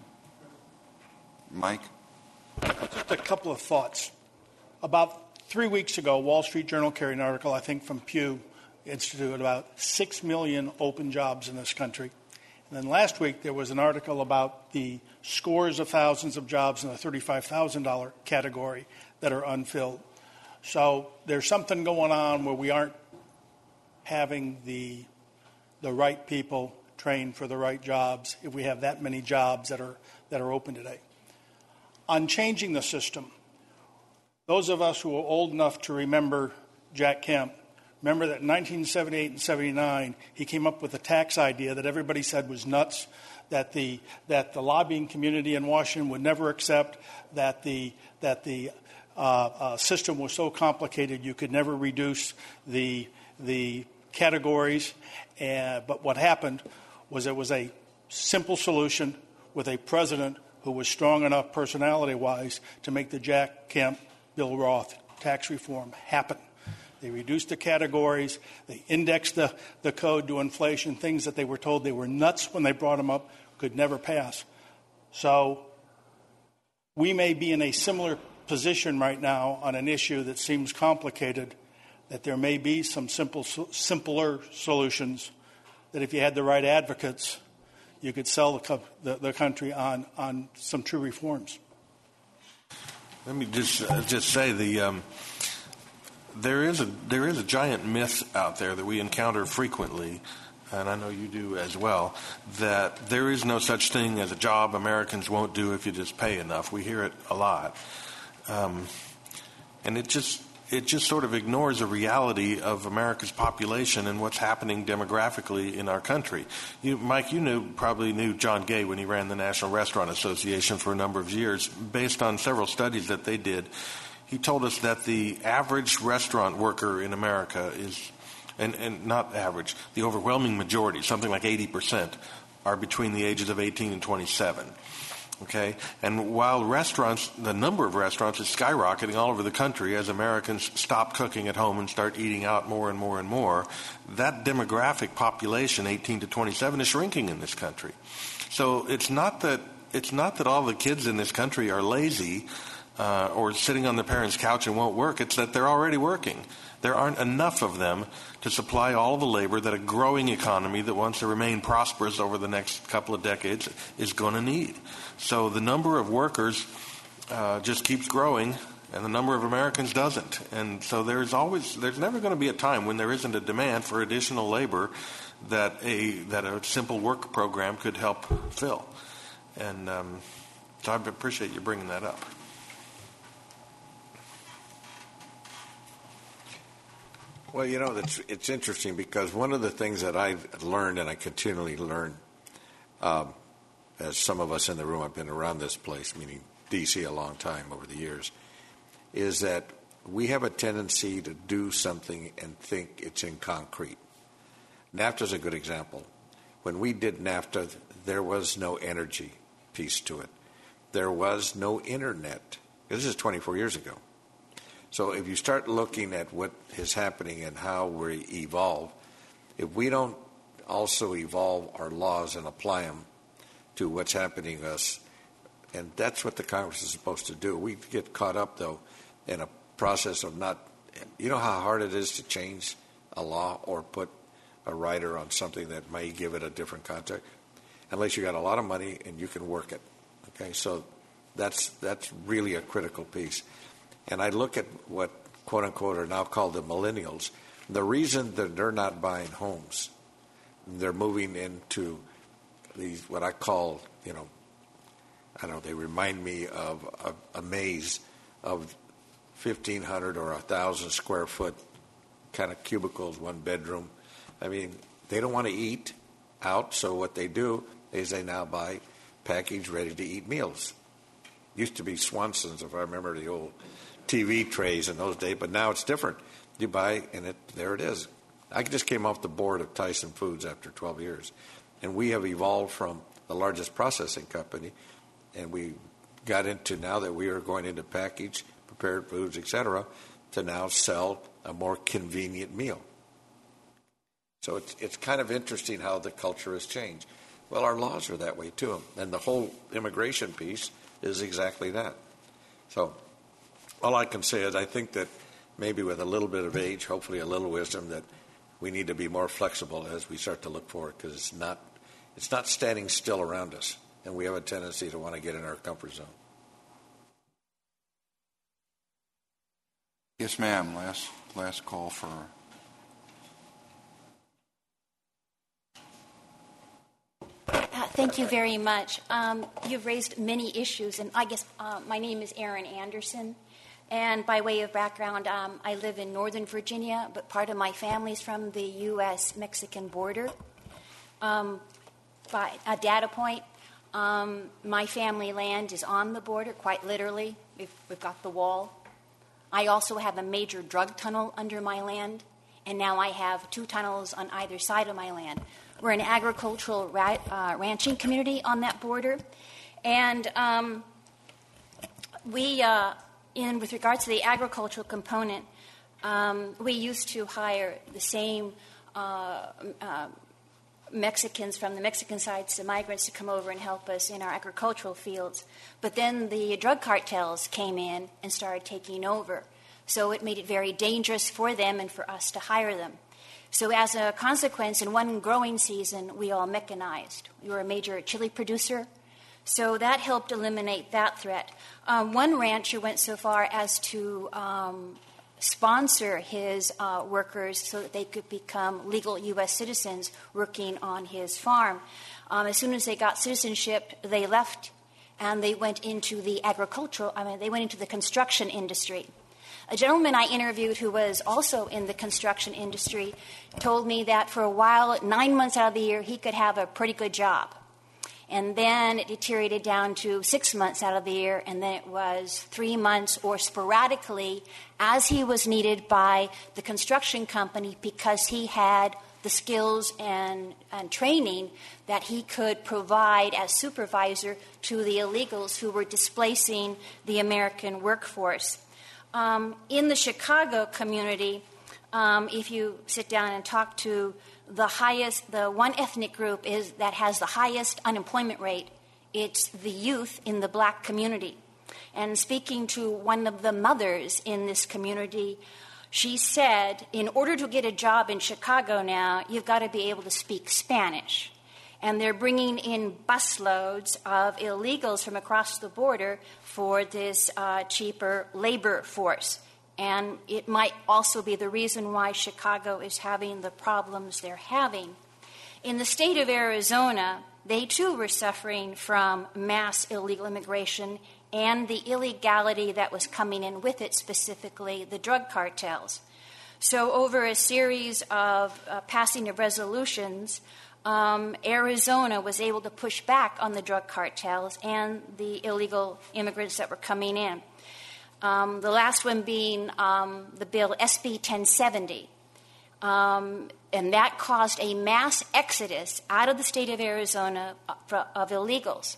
Mike? Just a couple of thoughts. About three weeks ago, Wall Street Journal carried an article, I think, from Pew Institute about six million open jobs in this country. And then last week, there was an article about the scores of thousands of jobs in the thirty-five thousand dollars category that are unfilled. So there's something going on where we aren't having the the right people trained for the right jobs if we have that many jobs that are that are open today. On changing the system, those of us who are old enough to remember Jack Kemp, remember that in nineteen seventy-eight and seventy-nine, he came up with a tax idea that everybody said was nuts, that the that the lobbying community in Washington would never accept, that the that the Uh, uh, system was so complicated you could never reduce the the categories. Uh, but what happened was it was a simple solution with a president who was strong enough personality-wise to make the Jack Kemp, Bill Roth tax reform happen. They reduced the categories. They indexed the, the code to inflation, things that they were told they were nuts when they brought them up, could never pass. So we may be in a similar position right now on an issue that seems complicated, that there may be some simple, simpler solutions, that if you had the right advocates, you could sell the, the, the country on, on some true reforms. Let me just uh, just say the um, there is a there is a giant myth out there that we encounter frequently, and I know you do as well, that there is no such thing as a job Americans won't do if you just pay enough. We hear it a lot. Um, and it just it just sort of ignores the reality of America's population and what's happening demographically in our country. You, Mike, you knew probably knew John Gay when he ran the National Restaurant Association for a number of years. Based on several studies that they did, he told us that the average restaurant worker in America is, and, and not average, the overwhelming majority, something like eighty percent, are between the ages of eighteen and twenty-seven. Okay? And while restaurants, the number of restaurants is skyrocketing all over the country as Americans stop cooking at home and start eating out more and more and more, that demographic population, eighteen to twenty-seven, is shrinking in this country. So it's not that it's not that all the kids in this country are lazy uh, or sitting on their parents' couch and won't work. It's that they're already working. There aren't enough of them to supply all the labor that a growing economy that wants to remain prosperous over the next couple of decades is going to need. So the number of workers uh, just keeps growing, and the number of Americans doesn't. And so there's always, there's never going to be a time when there isn't a demand for additional labor that a that a simple work program could help fill. And um, so I appreciate you bringing that up. Well, you know, it's, it's interesting because one of the things that I've learned, and I continually learn, um, as some of us in the room have been around this place, meaning D C a long time over the years, is that we have a tendency to do something and think it's in concrete. NAFTA is a good example. When we did NAFTA, there was no energy piece to it. There was no internet. This is twenty-four years ago. So if you start looking at what is happening and how we evolve, if we don't also evolve our laws and apply them to what's happening to us, and that's what the Congress is supposed to do. We get caught up, though, in a process of not, you know how hard it is to change a law or put a rider on something that may give it a different context, unless you got a lot of money and you can work it. Okay, so that's that's really a critical piece. And I look at what, quote unquote, are now called the millennials. The reason that they're not buying homes, they're moving into these, what I call, you know, I don't know, they remind me of a, a maze of fifteen hundred or one thousand square foot kind of cubicles, one bedroom. I mean, they don't want to eat out, so what they do is they now buy packaged, ready-to-eat meals. Used to be Swanson's, if I remember the old T V trays in those days, but now it's different. You buy, and it there it is. I just came off the board of Tyson Foods after twelve years, and we have evolved from the largest processing company, and we got into, now that we are going into packaged, prepared foods, et cetera, to now sell a more convenient meal. So it's it's kind of interesting how the culture has changed. Well, our laws are that way too, and the whole immigration piece is exactly that. So all I can say is I think that maybe with a little bit of age, hopefully a little wisdom, that we need to be more flexible as we start to look forward, because it's not it's not standing still around us, and we have a tendency to want to get in our comfort zone. Yes, ma'am. Last last call for. Uh, thank you very much. Um, you've raised many issues, and I guess uh, my name is Erin Anderson. And by way of background, um, I live in Northern Virginia, but part of my family's from the U S Mexican border. Um, by a data point, um, my family land is on the border, quite literally. We've, we've got the wall. I also have a major drug tunnel under my land, and now I have two tunnels on either side of my land. We're an agricultural ra- uh, ranching community on that border. And um, we, uh, in with regards to the agricultural component, um, we used to hire the same uh, uh, Mexicans from the Mexican side, the migrants, to come over and help us in our agricultural fields. But then the drug cartels came in and started taking over. So it made it very dangerous for them and for us to hire them. So as a consequence, in one growing season, we all mechanized. We were a major chili producer. So that helped eliminate that threat. Um, one rancher went so far as to um, sponsor his uh, workers so that they could become legal U S citizens working on his farm. Um, as soon as they got citizenship, they left and they went into the agricultural, I mean, they went into the construction industry. A gentleman I interviewed who was also in the construction industry told me that for a while, nine months out of the year, he could have a pretty good job. And then it deteriorated down to six months out of the year, and then it was three months or sporadically as he was needed by the construction company because he had the skills and, and training that he could provide as supervisor to the illegals who were displacing the American workforce. Um, in the Chicago community, um, if you sit down and talk to the highest, the one ethnic group is that has the highest unemployment rate, it's the youth in the black community. And speaking to one of the mothers in this community, she said, in order to get a job in Chicago now, you've got to be able to speak Spanish. And they're bringing in busloads of illegals from across the border for this uh, cheaper labor force. And it might also be the reason why Chicago is having the problems they're having. In the state of Arizona, they too were suffering from mass illegal immigration and the illegality that was coming in with it, specifically the drug cartels. So over a series of uh, passing of resolutions, um, Arizona was able to push back on the drug cartels and the illegal immigrants that were coming in. Um, the last one being um, the bill S B ten seventy. Um, and that caused a mass exodus out of the state of Arizona of illegals.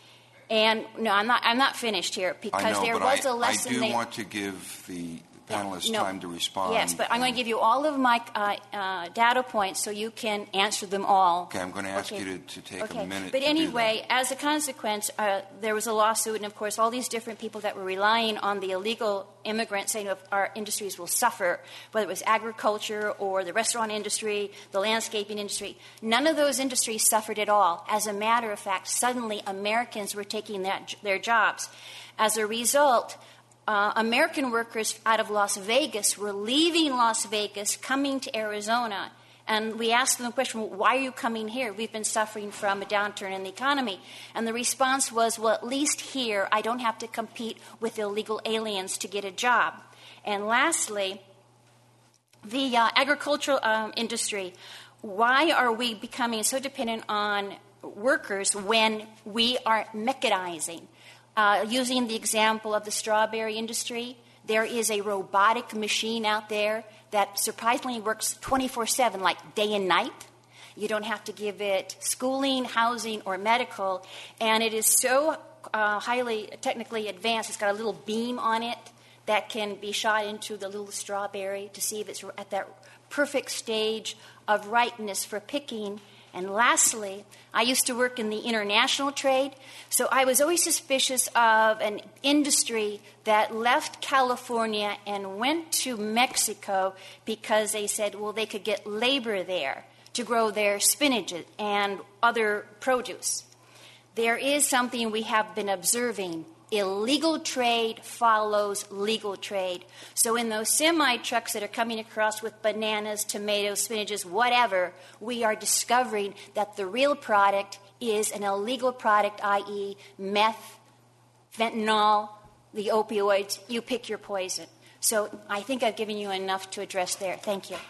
And no, I'm not. I'm not finished here because I know, there but was I, a lesson. I do they, want to give the panelists no, time to respond. Yes, but I'm going to give you all of my uh, uh, data points so you can answer them all. Okay, I'm going to ask okay. you to, to take okay. a minute. But to anyway, do that. as a consequence, uh, there was a lawsuit, and of course, all these different people that were relying on the illegal immigrants saying if our industries will suffer, whether it was agriculture or the restaurant industry, the landscaping industry. None of those industries suffered at all. As a matter of fact, suddenly Americans were taking that, their jobs. As a result, Uh, American workers out of Las Vegas were leaving Las Vegas, coming to Arizona. And we asked them the question, well, why are you coming here? We've been suffering from a downturn in the economy. And the response was, well, at least here I don't have to compete with illegal aliens to get a job. And lastly, the uh, agricultural um, industry. Why are we becoming so dependent on workers when we are mechanizing? Uh, using the example of the strawberry industry, there is a robotic machine out there that surprisingly works twenty-four seven, like day and night. You don't have to give it schooling, housing, or medical. And it is so uh, highly technically advanced, it's got a little beam on it that can be shot into the little strawberry to see if it's at that perfect stage of ripeness for picking. And lastly, I used to work in the international trade, so I was always suspicious of an industry that left California and went to Mexico because they said, well, they could get labor there to grow their spinach and other produce. There is something we have been observing. Illegal trade follows legal trade. So in those semi-trucks that are coming across with bananas, tomatoes, spinaches, whatever, we are discovering that the real product is an illegal product, that is meth, fentanyl, the opioids. You pick your poison. So I think I've given you enough to address there. Thank you.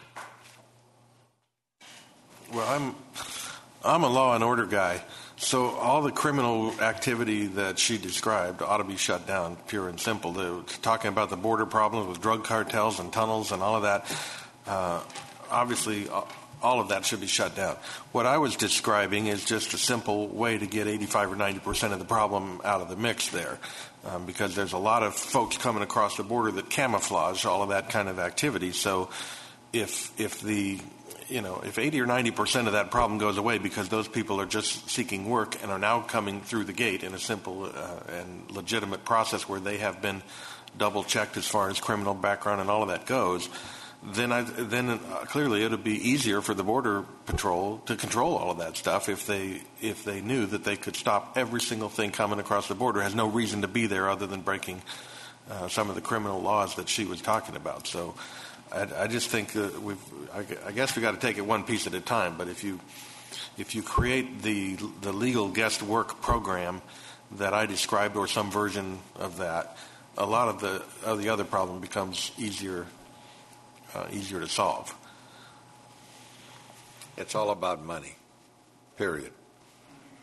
Well, I'm, I'm a law and order guy. So all the criminal activity that she described ought to be shut down, pure and simple. The, talking about the border problems with drug cartels and tunnels and all of that, uh, obviously all of that should be shut down. What I was describing is just a simple way to get eighty-five or ninety percent of the problem out of the mix there, um, because there's a lot of folks coming across the border that camouflage all of that kind of activity. So if if the You know, if eighty or ninety percent of that problem goes away because those people are just seeking work and are now coming through the gate in a simple uh, and legitimate process where they have been double-checked as far as criminal background and all of that goes, then I, then uh, clearly it would be easier for the Border Patrol to control all of that stuff if they if they knew that they could stop every single thing coming across the border. It has no reason to be there other than breaking uh, some of the criminal laws that she was talking about. So I, I just think that we've. I, I guess we got to take it one piece at a time. But if you if you create the the legal guest work program that I described, or some version of that, a lot of the of the other problem becomes easier uh, easier to solve. It's all about money, period.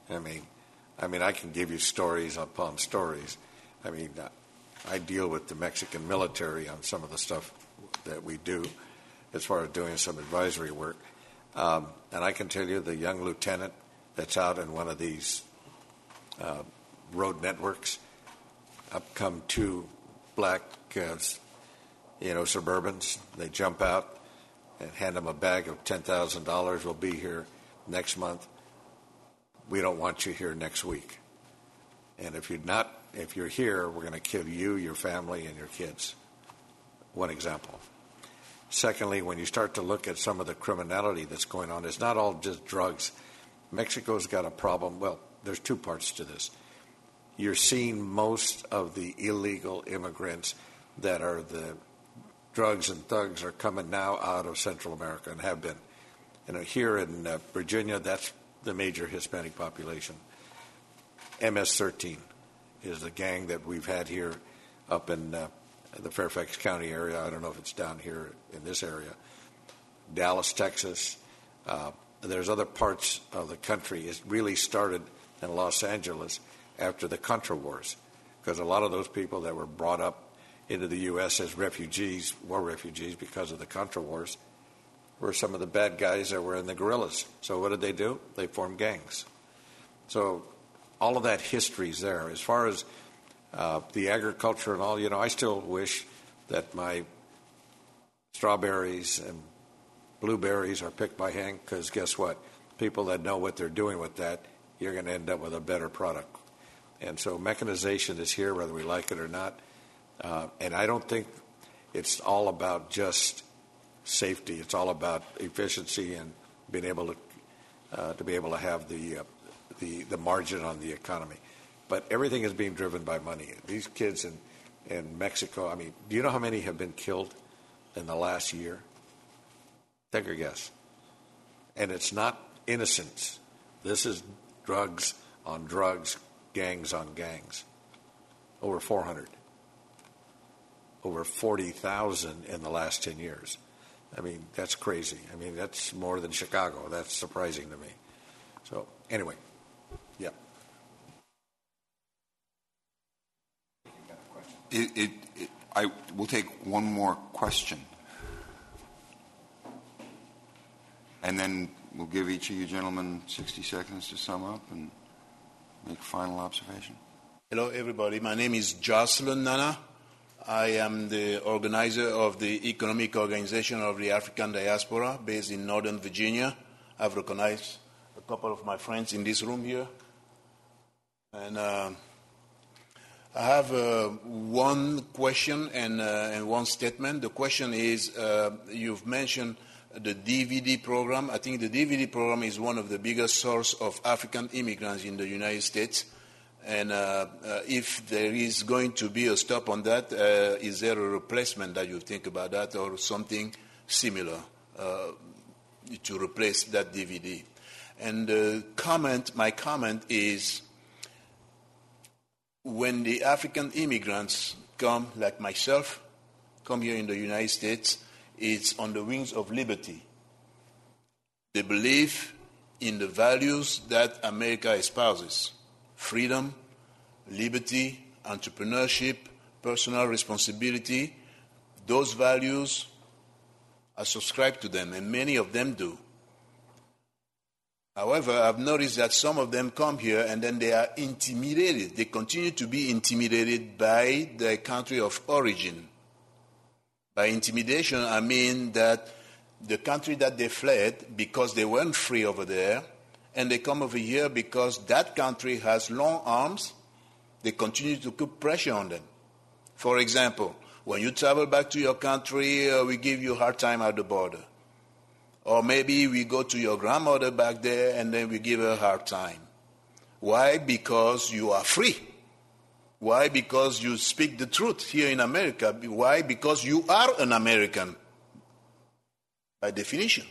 I mean, I mean, I can give you stories upon stories. I mean, I deal with the Mexican military on some of the stuff that we do as far as doing some advisory work. Um, and I can tell you the young lieutenant that's out in one of these uh, road networks, up come two black, uh, you know, Suburbans. They jump out and hand them a bag of ten thousand dollars. We'll be here next month. We don't want you here next week. And if you're not, if you're here, we're going to kill you, your family, and your kids. One example. Secondly, when you start to look at some of the criminality that's going on, it's not all just drugs. Mexico's got a problem. Well, there's two parts to this. You're seeing most of the illegal immigrants that are the drugs and thugs are coming now out of Central America and have been. You know, here in uh, Virginia, that's the major Hispanic population. M S thirteen is the gang that we've had here up in uh, the Fairfax County area. I don't know if it's down here in this area. Dallas, Texas. Uh, there's other parts of the country. It really started in Los Angeles after the Contra Wars, because a lot of those people that were brought up into the U S as refugees, war refugees because of the Contra Wars, were some of the bad guys that were in the guerrillas. So what did they do? They formed gangs. So all of that history is there. As far as uh, the agriculture and all, you know, I still wish that my strawberries and blueberries are picked by hand, because guess what? People that know what they're doing with that, you're going to end up with a better product. And so mechanization is here, whether we like it or not. Uh, and I don't think it's all about just safety. It's all about efficiency and being able to uh, to be able to have the, uh, the the margin on the economy. But everything is being driven by money. These kids in, in Mexico, I mean, do you know how many have been killed in the last year? Take a guess. And it's not innocents. This is drugs on drugs, gangs on gangs. Over four hundred. Over forty thousand in the last ten years. I mean, that's crazy. I mean, that's more than Chicago. That's surprising to me. So, anyway, yeah. It, it, it, I will take one more question. And then we'll give each of you gentlemen sixty seconds to sum up and make a final observation. Hello, everybody. My name is Jocelyn Nana. I am the organizer of the Economic Organization of the African Diaspora based in Northern Virginia. I've recognized a couple of my friends in this room here. And uh, I have uh, one question and, uh, and one statement. The question is, uh, you've mentioned the D V D program. I think the D V D program is one of the biggest sources of African immigrants in the United States. And uh, uh, if there is going to be a stop on that, uh, is there a replacement that you think about that, or something similar uh, to replace that D V D? And the comment, my comment is, when the African immigrants come, like myself, come here in the United States, it's on the wings of liberty. They believe in the values that America espouses: freedom, liberty, entrepreneurship, personal responsibility. Those values are subscribed to them, and many of them do. However, I've noticed that some of them come here and then they are intimidated. They continue to be intimidated by their country of origin. By intimidation, I mean that the country that they fled because they weren't free over there, and they come over here because that country has long arms, they continue to put pressure on them. For example, when you travel back to your country, uh, we give you a hard time at the border. Or maybe we go to your grandmother back there and then we give her a hard time. Why? Because you are free. Why? Because you speak the truth here in America. Why? Because you are an American, by definition.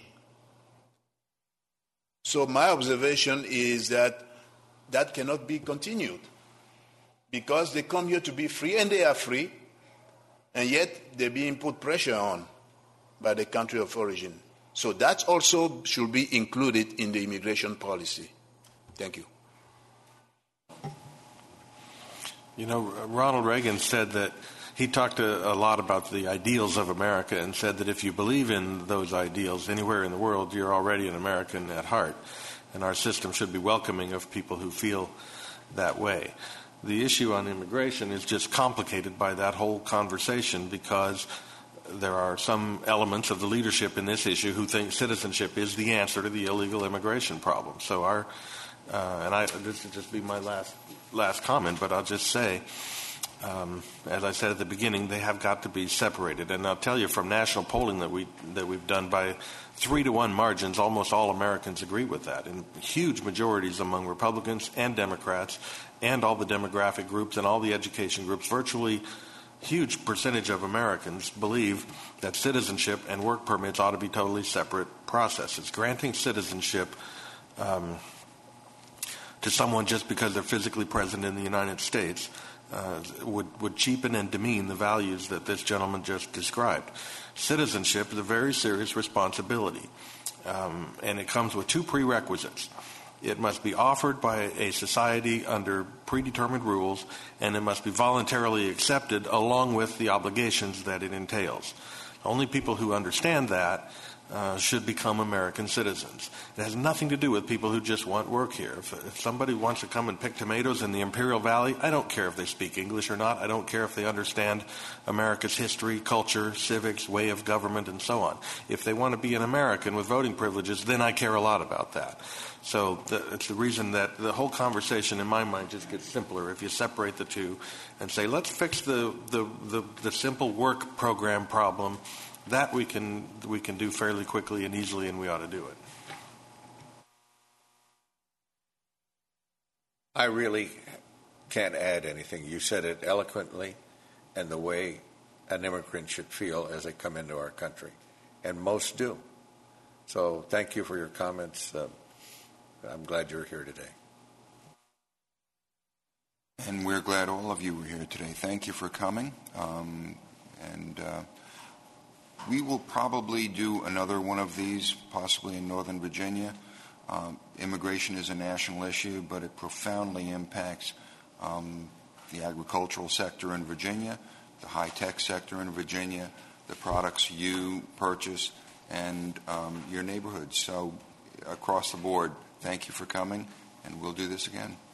So my observation is that that cannot be continued, because they come here to be free, and they are free, and yet they're being put pressure on by the country of origin. So that also should be included in the immigration policy. Thank you. You know, Ronald Reagan said that he talked a, a lot about the ideals of America and said that if you believe in those ideals anywhere in the world, you're already an American at heart. And our system should be welcoming of people who feel that way. The issue on immigration is just complicated by that whole conversation because there are some elements of the leadership in this issue who think citizenship is the answer to the illegal immigration problem. So our, uh, and I, this will just be my last last comment, but I'll just say, um, as I said at the beginning, they have got to be separated. And I'll tell you from national polling that we that we've done by three to one margins, almost all Americans agree with that, in huge majorities among Republicans and Democrats, and all the demographic groups and all the education groups. Virtually huge percentage of Americans believe that citizenship and work permits ought to be totally separate processes. Granting citizenship um, to someone just because they're physically present in the United States uh, would, would cheapen and demean the values that this gentleman just described. Citizenship is a very serious responsibility, um, and it comes with two prerequisites. It must be offered by a society under predetermined rules, and it must be voluntarily accepted along with the obligations that it entails. Only people who understand that uh, should become American citizens. It has nothing to do with people who just want work here. If, if somebody wants to come and pick tomatoes in the Imperial Valley, I don't care if they speak English or not. I don't care if they understand America's history, culture, civics, way of government, and so on. If they want to be an American with voting privileges, then I care a lot about that. So the, it's the reason that the whole conversation, in my mind, just gets simpler if you separate the two and say, let's fix the, the, the, the simple work program problem. That we can we can do fairly quickly and easily, and we ought to do it. I really can't add anything. You said it eloquently and the way an immigrant should feel as they come into our country, and most do. So thank you for your comments. Uh, I'm glad you're here today. And we're glad all of you were here today. Thank you for coming. Um, and uh, we will probably do another one of these, possibly in Northern Virginia. Um, immigration is a national issue, but it profoundly impacts um, the agricultural sector in Virginia, the high-tech sector in Virginia, the products you purchase, and um, your neighborhood. So across the board, thank you for coming, and we'll do this again.